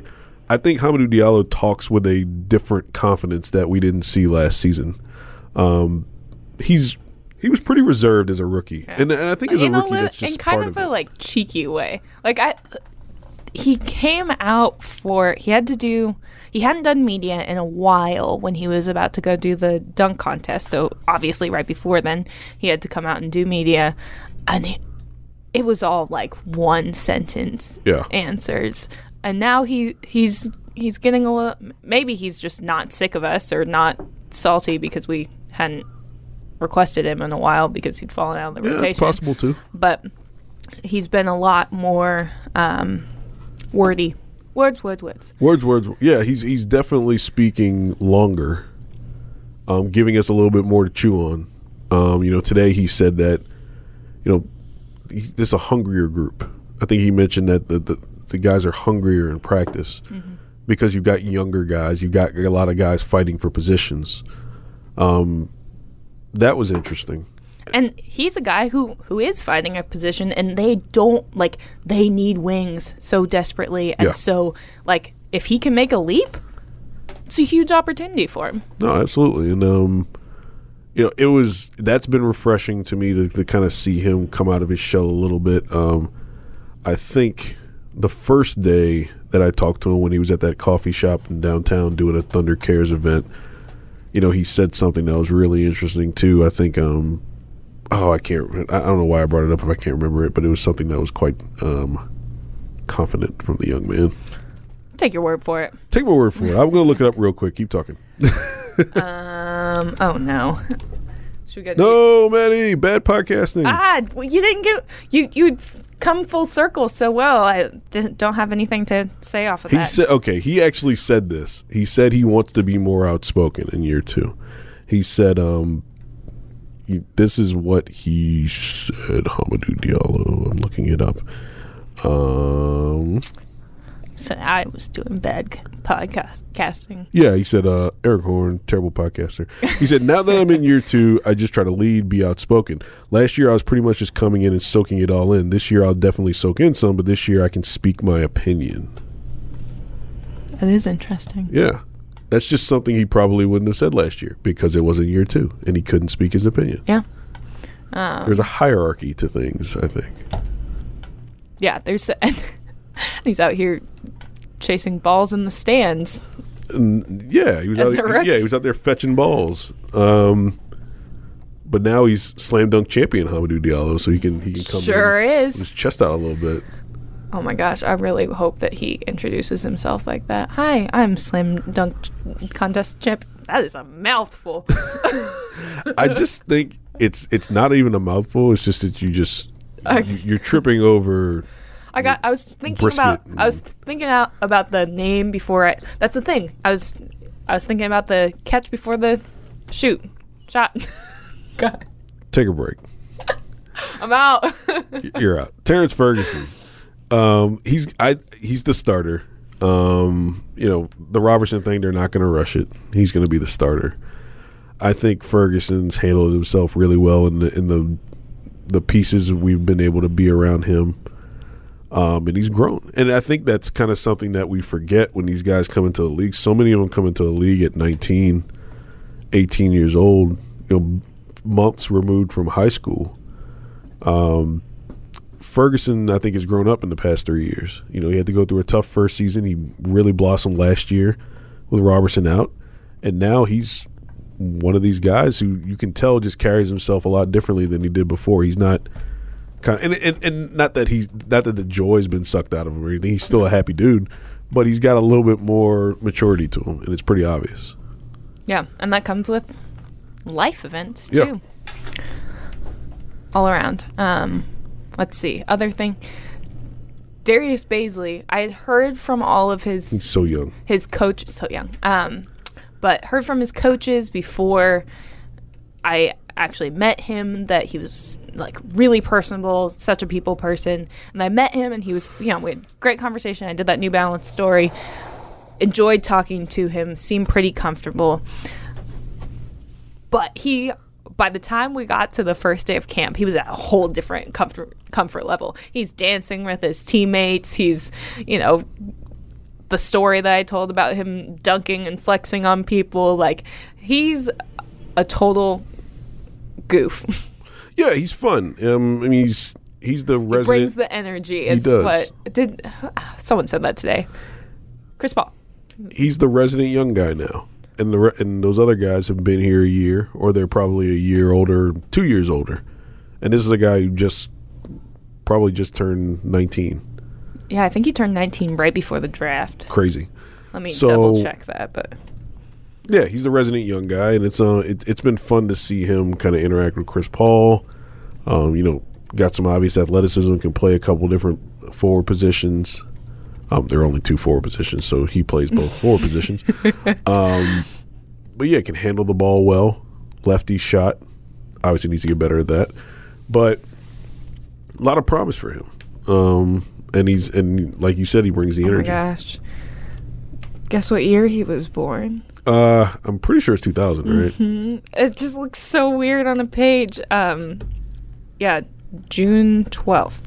S1: I think Hamidou Diallo talks with a different confidence that we didn't see last season. Um, he's he was pretty reserved as a rookie, yeah. and, and I think as
S2: in
S1: a rookie,
S2: a li-
S1: that's just
S2: in kind
S1: part
S2: of,
S1: of
S2: a
S1: it.
S2: like cheeky way. Like I, he came out for he had to do he hadn't done media in a while when he was about to go do the dunk contest. So obviously, right before then, he had to come out and do media, and it, it was all like one sentence
S1: yeah.
S2: answers. And now he he's he's getting a little. Maybe he's just not sick of us or not salty because we hadn't requested him in a while because he'd fallen out of the
S1: yeah,
S2: rotation.
S1: It's possible too.
S2: But he's been a lot more um, wordy. Words, words, words.
S1: Words, words. Yeah, he's he's definitely speaking longer, um, giving us a little bit more to chew on. Um, you know, today he said that, you know, he, this is a hungrier group. I think he mentioned that the the, the guys are hungrier in practice mm-hmm. because you've got younger guys, you've got a lot of guys fighting for positions. Um, that was interesting.
S2: And he's a guy who, who is fighting a position, and they don't, like, they need wings so desperately. And
S1: yeah.
S2: so, like, if he can make a leap, it's a huge opportunity for him.
S1: No, absolutely. And, um, you know, it was, that's been refreshing to me to, to kind of see him come out of his shell a little bit. Um, I think the first day that I talked to him when he was at that coffee shop in downtown doing a Thunder Cares event, you know, he said something that was really interesting, too. I think, um, Oh, I can't. I don't know why I brought it up if I can't remember it, but it was something that was quite um, confident from the young man.
S2: Take your word for it.
S1: Take my word for it. I'm going to look it up real quick. Keep talking.
S2: um. Oh no. Should we get
S1: no, Maddie. Bad podcasting.
S2: Ah, well, you didn't get you. You'd come full circle so well. I didn't, don't have anything to say off of
S1: he
S2: that.
S1: said, okay. He actually said this. He said he wants to be more outspoken in year two. He said, um. This is what he said. Hamidou Diallo. I'm looking it up. Um,
S2: so I was doing bad podcast casting.
S1: Yeah, he said, uh, Eric Horn, terrible podcaster. He said, now that I'm in year two, I just try to lead, be outspoken. Last year, I was pretty much just coming in and soaking it all in. This year, I'll definitely soak in some, but this year, I can speak my opinion.
S2: That is interesting.
S1: Yeah. That's just something he probably wouldn't have said last year because it was in year two and he couldn't speak his opinion.
S2: Yeah. Um,
S1: there's a hierarchy to things, I think.
S2: Yeah, there's. He's out here chasing balls in the stands.
S1: And yeah, he was
S2: As
S1: out.
S2: a rookie.
S1: Yeah, he was out there fetching balls. Um, but now he's slam dunk champion Hamidou Diallo, so he can he can come
S2: sure
S1: in
S2: is
S1: with his chest out a little bit.
S2: Oh my gosh, I really hope that he introduces himself like that. Hi, I'm Slam Dunk Contest Champ. That is a mouthful.
S1: I just think it's it's not even a mouthful. It's just that you just
S2: I,
S1: you, you're tripping over.
S2: I got. I was thinking
S1: brisket
S2: about. I was thinking out about the name before I. That's the thing. I was. I was thinking about the catch before the shoot shot. God.
S1: Take a break.
S2: I'm out.
S1: You're out. Terrence Ferguson. Um, he's I he's the starter. Um, you know, the Robertson thing, they're not going to rush it. He's going to be the starter. I think Ferguson's handled himself really well in the in the the pieces we've been able to be around him. Um, and he's grown. And I think that's kind of something that we forget when these guys come into the league. So many of them come into the league at nineteen, eighteen years old, you know, months removed from high school. Um, Ferguson, I think, has grown up in the past three years. You know, he had to go through a tough first season. He really blossomed last year with Robertson out. And now he's one of these guys who you can tell just carries himself a lot differently than he did before. He's not kind of, and, and, and not that he's, not that the joy's been sucked out of him or anything. He's still a happy dude, but he's got a little bit more maturity to him, and it's pretty obvious.
S2: Yeah, and that comes with life events, too.
S1: Yeah.
S2: All around. Um... Let's see. Other thing. Darius Baisley. I had heard from all of his.
S1: He's so young.
S2: His coach. So young. Um, but heard from his coaches before I actually met him that he was like really personable, such a people person. And I met him and he was, you know, we had great conversation. I did that New Balance story. Enjoyed talking to him. Seemed pretty comfortable. But he. By the time we got to the first day of camp, he was at a whole different comfort comfort level. He's dancing with his teammates. He's, you know, the story that I told about him dunking and flexing on people. Like, he's a total goof.
S1: Yeah, he's fun. Um, I mean, he's he's the resident.
S2: He brings the energy. Is
S1: does.
S2: What did someone said that today? Chris Paul.
S1: He's the resident young guy now, and the re- and those other guys have been here a year, or they're probably a year older, two years older, and this is a guy who just probably just turned nineteen.
S2: Yeah, I think he turned nineteen right before the draft.
S1: Crazy.
S2: Let me
S1: So-
S2: double check that, but
S1: Yeah, he's the resident young guy, and it's uh, it, it's been fun to see him kind of interact with Chris Paul. Um, you know, got some obvious athleticism, can play a couple different forward positions. Um, there are only two forward positions, so he plays both forward positions. Um, but yeah, can handle the ball well. Lefty shot. Obviously needs to get better at that. But a lot of promise for him. Um, and he's and like you said, he brings the
S2: oh my
S1: energy.
S2: gosh. Guess what year he was born?
S1: Uh, I'm pretty sure it's two thousand, right?
S2: Mm-hmm. It just looks so weird on a page. Um, yeah, June twelfth.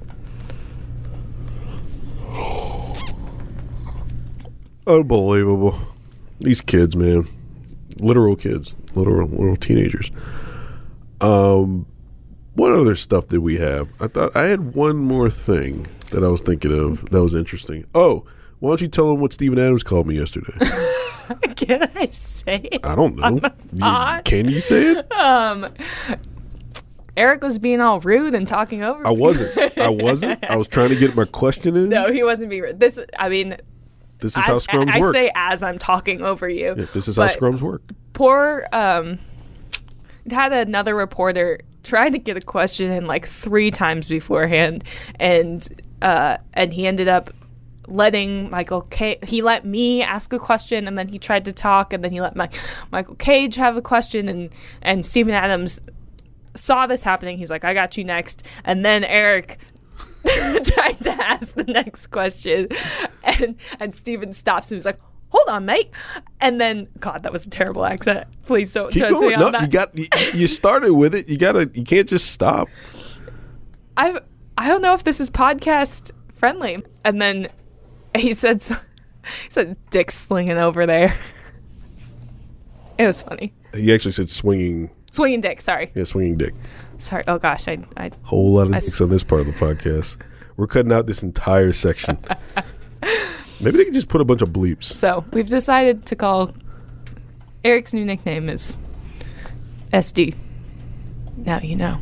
S1: Unbelievable. These kids, man. Literal kids. Literal little teenagers. Um what other stuff did we have? I thought I had one more thing that I was thinking of that was interesting. Oh, why don't you tell them what Steven Adams called me yesterday?
S2: Can I say it?
S1: I don't know. You- can you say it?
S2: Um, Eric was being all rude and talking over
S1: I
S2: me.
S1: wasn't. I wasn't. I was trying to get my question in.
S2: No, he wasn't being rude. This, I mean,
S1: This is how
S2: as,
S1: scrums
S2: I,
S1: work.
S2: I say as I'm talking over you.
S1: Yeah, this is how
S2: But
S1: scrums work.
S2: Poor, um, had another reporter try to get a question in like three times beforehand, and uh, and he ended up letting Michael Cage, he let me ask a question, and then he tried to talk, and then he let my, Michael Cage have a question, and, and Steven Adams saw this happening. He's like, I got you next. And then Eric tried to ask the next question, and and Steven stops him. He's like, hold on, mate. And then, God, that was a terrible accent. Please don't
S1: Keep
S2: judge me
S1: going.
S2: on
S1: No,
S2: that.
S1: you got. You, you started with it. You gotta. You can't just stop.
S2: I I don't know if this is podcast friendly. And then he said, he said, dick slinging over there. It was funny.
S1: He actually said swinging.
S2: Swinging dick, sorry.
S1: Yeah, swinging dick.
S2: Sorry. Oh, gosh. I, I
S1: Whole lot of
S2: I
S1: dicks
S2: s-
S1: on this part of the podcast. We're cutting out this entire section. Maybe they can just put a bunch of bleeps.
S2: So we've decided to call Eric's new nickname is S D. Now you know.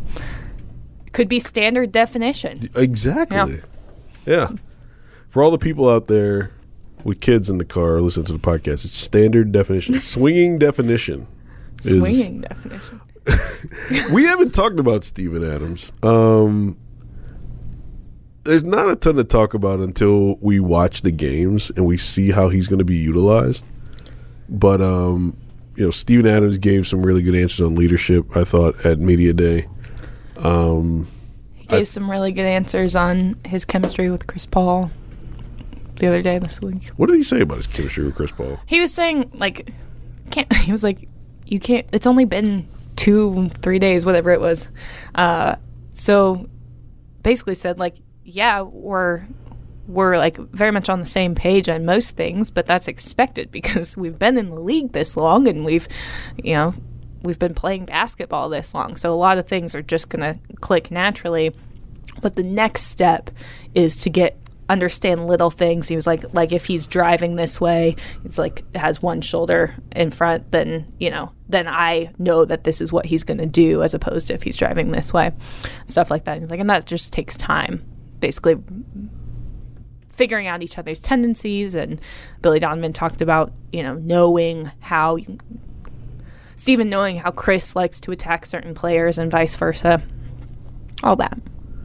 S2: Could be standard definition.
S1: Exactly. Yeah. For all the people out there with kids in the car listening to the podcast, it's standard definition. Swinging definition. is-
S2: Swinging definition.
S1: We haven't talked about Steven Adams. Um, there's not a ton to talk about until we watch the games and we see how he's going to be utilized. But, um, you know, Steven Adams gave some really good answers on leadership, I thought, at Media Day. Um,
S2: He gave
S1: I-
S2: some really good answers on his chemistry with Chris Paul the other day this week.
S1: what did he say about his chemistry with Chris Paul?
S2: He was saying, like, can't. He was like, you can't. It's only been two, three days, whatever it was. Uh, so basically said, like, yeah, we're we're like very much on the same page on most things, but that's expected because we've been in the league this long and we've, you know, we've been playing basketball this long. So a lot of things are just gonna click naturally. But the next step is to get understand little things. He was like, like if he's driving this way, it's like has one shoulder in front, then you know, then I know that this is what he's going to do, as opposed to if he's driving this way, stuff like that. He's like, and that just takes time, basically figuring out each other's tendencies. And Billy Donovan talked about, you know, knowing how you, Steven knowing how Chris likes to attack certain players and vice versa, all that.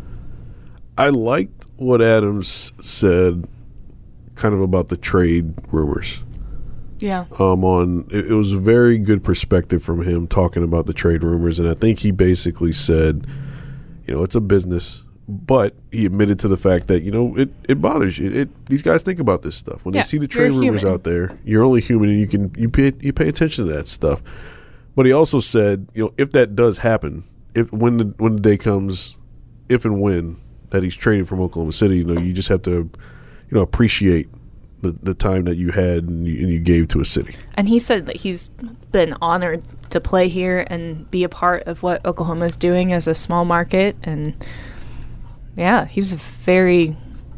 S1: I liked what Adams said kind of about the trade rumors.
S2: Yeah.
S1: Um, on it, it was a very good perspective from him talking about the trade rumors, and I think he basically said, you know, it's a business, but he admitted to the fact that, you know, it, it bothers you. It, it these guys think about this stuff when
S2: Yeah,
S1: they see the
S2: you're
S1: trade rumors
S2: human.
S1: out there. You're only human, and you can you pay you pay attention to that stuff. But he also said, you know, if that does happen, if when the when the day comes, if and when that he's trading from Oklahoma City, you know, you just have to, you know, appreciate the, the time that you had and you, and you gave to a city.
S2: And he said that he's been honored to play here and be a part of what Oklahoma is doing as a small market. And yeah, he was very,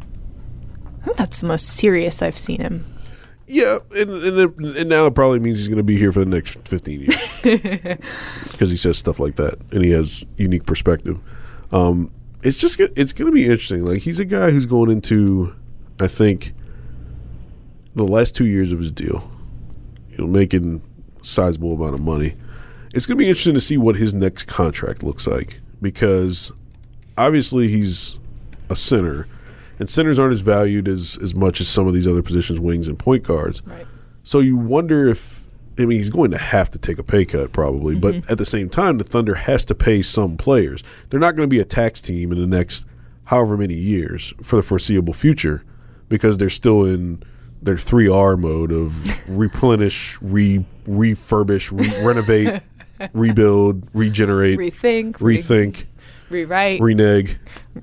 S2: I think that's the most serious I've seen him.
S1: Yeah, and and, it, and now it probably means he's going to be here for the next fifteen years because he says stuff like that and he has unique perspective. Um, it's just it's going to be interesting. Like, he's a guy who's going into, I think, the last two years of his deal, you know, making a sizable amount of money. It's going to be interesting to see what his next contract looks like because obviously he's a center. And centers aren't as valued as, as much as some of these other positions, wings and point guards.
S2: Right.
S1: So you wonder if, I mean, he's going to have to take a pay cut probably, mm-hmm. but at the same time, the Thunder has to pay some players. They're not going to be a tax team in the next however many years for the foreseeable future because they're still in their three R mode of replenish, re refurbish, re- renovate, rebuild, regenerate,
S2: rethink,
S1: rethink.
S2: Re- Rewrite,
S1: renege,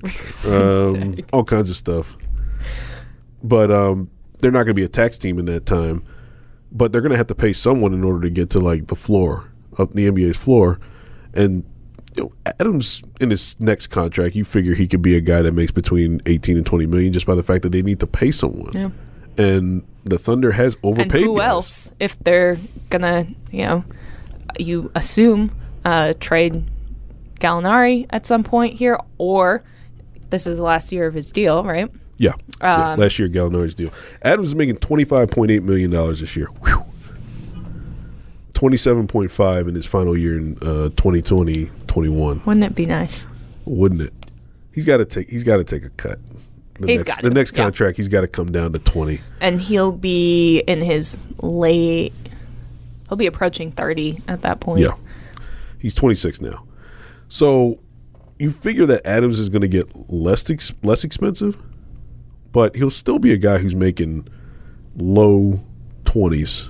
S1: um, all kinds of stuff. But um, they're not going to be a tax team in that time. But they're going to have to pay someone in order to get to like the floor of the N B A's floor. And you know, Adams in his next contract, you figure he could be a guy that makes between eighteen and twenty million just by the fact that they need to pay someone. Yeah. And the Thunder has overpaid.
S2: And who
S1: guys.
S2: else? If they're gonna, you know, you assume uh, trade Gallinari at some point here, or this is the last year of his deal, right?
S1: Yeah,
S2: um,
S1: yeah last year Gallinari's deal. Adams is making twenty-five point eight million dollars this year. Whew. twenty-seven point five in his final year in uh, twenty twenty twenty-one.
S2: Wouldn't it be nice?
S1: Wouldn't it? He's got to take. He's got to take a cut. The
S2: he's
S1: next,
S2: got
S1: the
S2: to.
S1: next
S2: Yeah.
S1: contract. He's got to come down to twenty,
S2: and he'll be in his late. He'll be approaching thirty at that point.
S1: Yeah, he's twenty-six now. So you figure that Adams is going to get less ex- less expensive, but he'll still be a guy who's making low twenties.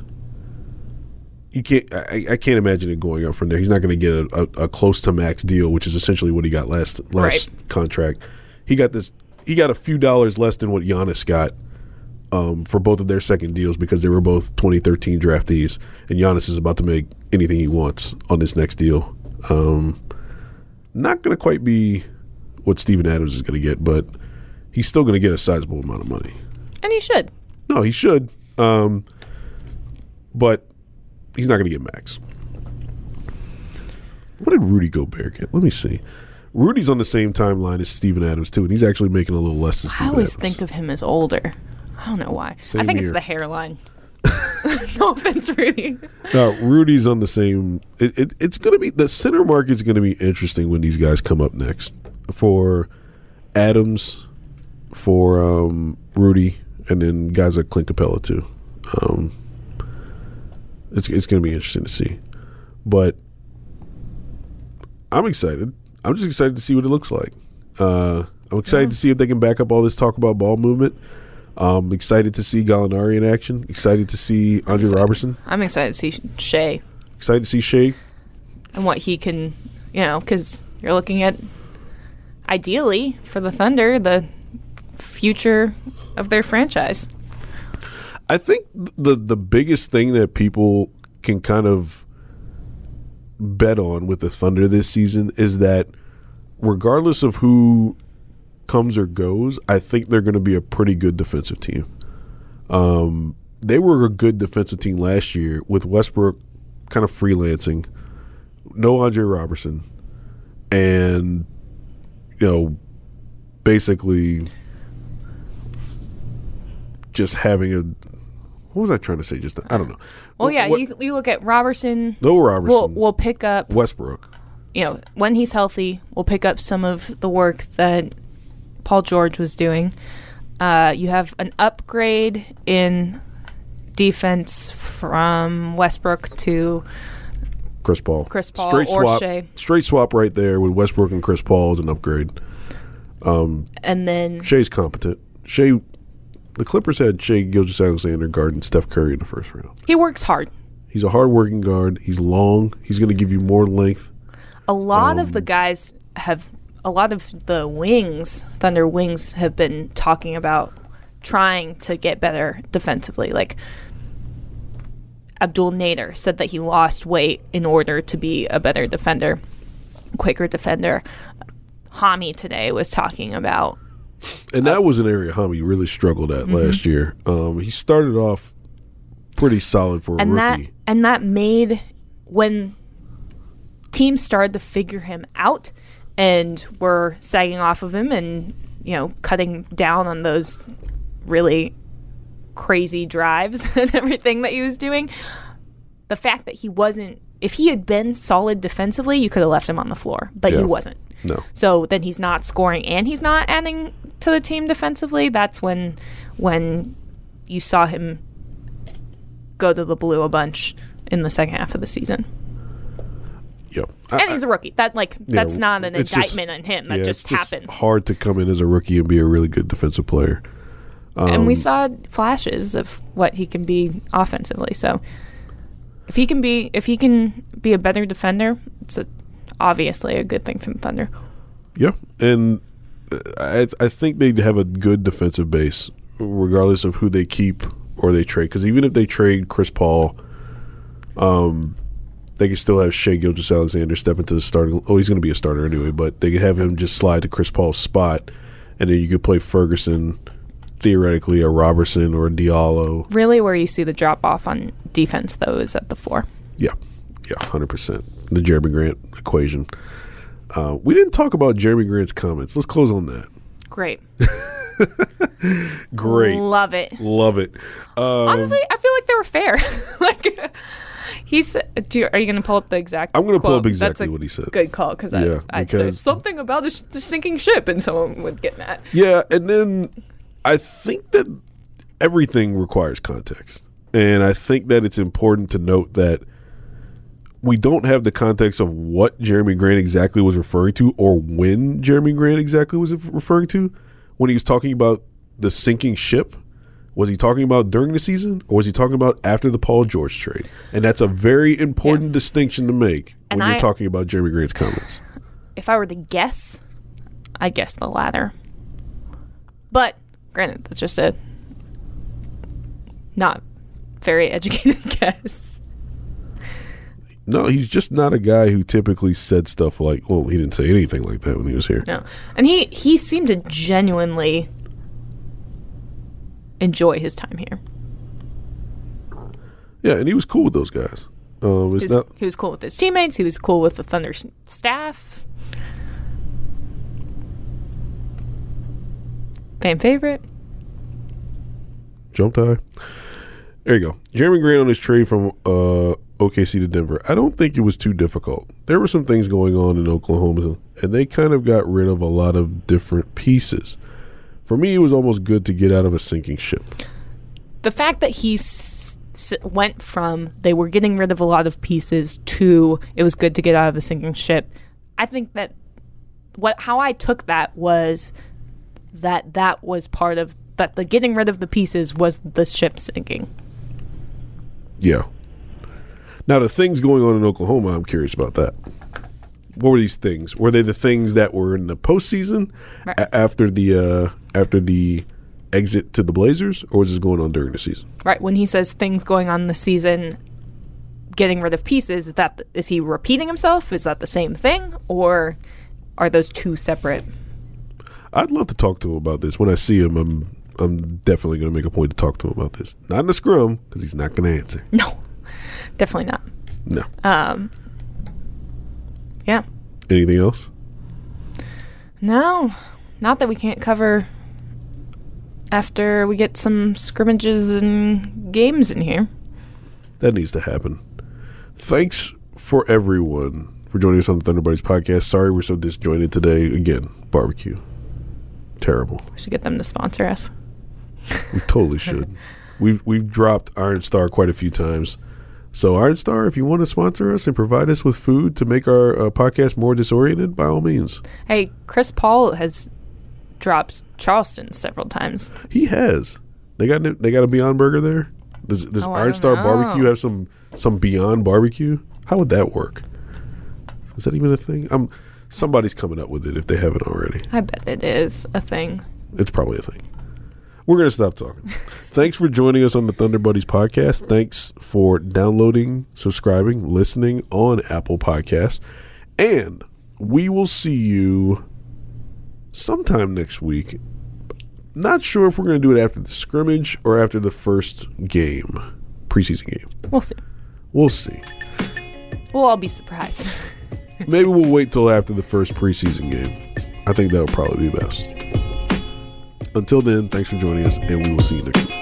S1: You can't. I, I can't imagine it going up from there. He's not going to get a, a, a close to max deal, which is essentially what he got last last
S2: right.
S1: contract. He got this. He got a few dollars less than what Giannis got um, for both of their second deals because they were both twenty thirteen draftees, and Giannis is about to make anything he wants on this next deal. Um, Not going to quite be what Steven Adams is going to get, but he's still going to get a sizable amount of money.
S2: And he should.
S1: No, he should. Um, but he's not going to get max. What did Rudy Gobert get? Let me see. Rudy's on the same timeline as Steven Adams, too, and he's actually making a little less than Steven
S2: I always
S1: Adams.
S2: think of him as older. I don't know why.
S1: Same
S2: I think
S1: here.
S2: it's the hairline. No offense, Rudy.
S1: No, Rudy's on the same. It, it, it's going to be the center market's going to be interesting when these guys come up next for Adams, for um, Rudy, and then guys like Clint Capella too. Um, it's it's going to be interesting to see, but I'm excited. I'm just excited to see what it looks like. Uh, I'm excited
S2: Yeah.
S1: to see if they can back up all this talk about ball movement. Um, excited to see Gallinari in action. Excited to see Andre
S2: excited.
S1: Robertson.
S2: I'm excited to see Shea
S1: Excited to see Shea.
S2: and what he can, you know, because you're looking at, ideally, for the Thunder, the future of their franchise.
S1: I think the the biggest thing that people can kind of bet on with the Thunder this season is that regardless of who comes or goes, I think they're going to be a pretty good defensive team. Um, they were a good defensive team last year with Westbrook kind of freelancing, no Andre Robertson, and you know, basically just having a. What was I trying to say? Just I don't know.
S2: Well,
S1: What-
S2: yeah,
S1: what-
S2: you, you look at Robertson.
S1: no Robertson.
S2: We'll, we'll pick up,
S1: Westbrook.
S2: you know, when he's healthy, we'll pick up some of the work that Paul George was doing. Uh, you have an upgrade in defense from Westbrook to
S1: Chris Paul.
S2: Chris Paul
S1: straight
S2: or
S1: swap,
S2: Shea.
S1: Straight swap right there with Westbrook and Chris Paul as an upgrade.
S2: and then
S1: Shea's competent. Shea, the Clippers had Shea Gilgeous-Alexander guarding Steph Curry in the first round.
S2: he works hard.
S1: He's a hard-working guard. He's long. He's going to give you more length.
S2: A lot of
S1: Um,
S2: the guys have, a lot of the wings, Thunder wings, have been talking about trying to get better defensively. Like Abdul Nader said that he lost weight in order to be a better defender, quicker defender. Hami today was talking about.
S1: And that uh, was an area Hami really struggled at mm-hmm. last year. Um, he started off pretty solid for a
S2: and
S1: rookie.
S2: That, and that made, when teams started to figure him out and were sagging off of him and, you know, cutting down on those really crazy drives and everything that he was doing, the fact that he wasn't, if he had been solid defensively, you could have left him on the floor, but yeah. he wasn't.
S1: No.
S2: So then he's not scoring and he's not adding to the team defensively. That's when when you saw him go to the blue a bunch in the second half of the season.
S1: Yep.
S2: And I, he's a rookie. That like that's
S1: know,
S2: not an indictment on him. That
S1: yeah,
S2: just
S1: it's
S2: happens.
S1: It's hard to come in as a rookie and be a really good defensive player. Um,
S2: and we saw flashes of what he can be offensively. So if he can be if he can be a better defender, it's a, obviously a good thing for the Thunder.
S1: Yeah, and I I think they have a good defensive base, regardless of who they keep or they trade. Because even if they trade Chris Paul, um, they can still have Shai Gilgeous-Alexander step into the starting. Oh, he's going to be a starter anyway, but they could have him just slide to Chris Paul's spot, and then you could play Ferguson, theoretically, a Robertson or a Diallo.
S2: Really, where you see the drop off on defense, though, is at the four.
S1: Yeah, yeah, one hundred percent. The Jeremy Grant equation. Uh, we didn't talk about Jeremy Grant's comments. Let's close on that.
S2: Great.
S1: Great.
S2: Love it.
S1: Love it. Um,
S2: Honestly, I feel like they were fair. like he's. Do you, are you going to pull up the exact?
S1: I'm going to pull up
S2: quote?
S1: exactly
S2: That's a
S1: what he said.
S2: Good call because
S1: yeah,
S2: I I'd say something about the, sh- the sinking ship and someone would get mad.
S1: Yeah, and then I think that everything requires context, and I think that it's important to note that we don't have the context of what Jeremy Grant exactly was referring to or when Jeremy Grant exactly was referring to when he was talking about the sinking ship. Was he talking about during the season or was he talking about after the Paul George trade? And that's a very important yeah. distinction to make when and you're I, talking about Jeremy Grant's comments.
S2: If I were to guess, I guess the latter. But granted, that's just a not very educated guess.
S1: No, he's just not a guy who typically said stuff like, well, he didn't say anything like that when he was here.
S2: No. And he, he seemed to genuinely enjoy his time here.
S1: Yeah, and he was cool with those guys. Um, it's
S2: he, was,
S1: not,
S2: he was cool with his teammates. He was cool with the Thunder staff. Fan favorite.
S1: Jumped high. There you go. Jeremy Grant on his trade from uh, O K C to Denver. I don't think it was too difficult. There were some things going on in Oklahoma, and they kind of got rid of a lot of different pieces. For me, it was almost good to get out of a sinking ship.
S2: The fact that he s- s- went from they were getting rid of a lot of pieces to it was good to get out of a sinking ship, I think that what how I took that was that that was part of that the getting rid of the pieces was the ship sinking.
S1: Yeah. Now, the things going on in Oklahoma, I'm curious about that. What were these things? Were they the things that were in the postseason right. a- after the uh, after the exit to the Blazers, or was this going on during the season?
S2: Right. When he says things going on in the season, getting rid of pieces, is that is he repeating himself? Is that the same thing, or are those two separate?
S1: I'd love to talk to him about this. When I see him, I'm I'm definitely going to make a point to talk to him about this. Not in the scrum, because he's not going to answer.
S2: No, definitely not.
S1: No.
S2: Um. Yeah.
S1: Anything else?
S2: No, not that we can't cover after we get some scrimmages and games in here.
S1: That needs to happen. Thanks for everyone for joining us on the Thunder Buddies podcast. Sorry we're so disjointed today. Again, barbecue. Terrible.
S2: We should get them to sponsor us.
S1: We totally should. We've we've dropped Iron Star quite a few times. So Iron Star, if you want to sponsor us and provide us with food to make our uh, podcast more disoriented, by all means.
S2: Hey, Chris Paul has dropped Charleston several times.
S1: He has. They got they got a Beyond Burger there. Does, does
S2: oh,
S1: Iron Star
S2: know.
S1: Barbecue have some some Beyond Barbecue? How would that work? Is that even a thing? Um, somebody's coming up with it if they haven't already.
S2: I bet it is a thing.
S1: It's probably a thing. We're going to stop talking. Thanks for joining us on the Thunder Buddies podcast. Thanks for downloading, subscribing, listening on Apple Podcasts. And we will see you sometime next week. Not sure if we're going to do it after the scrimmage or after the first game, preseason game.
S2: We'll see.
S1: We'll see.
S2: We'll all be surprised.
S1: Maybe we'll wait till after the first preseason game. I think that would probably be best. Until then, thanks for joining us, and we will see you next week.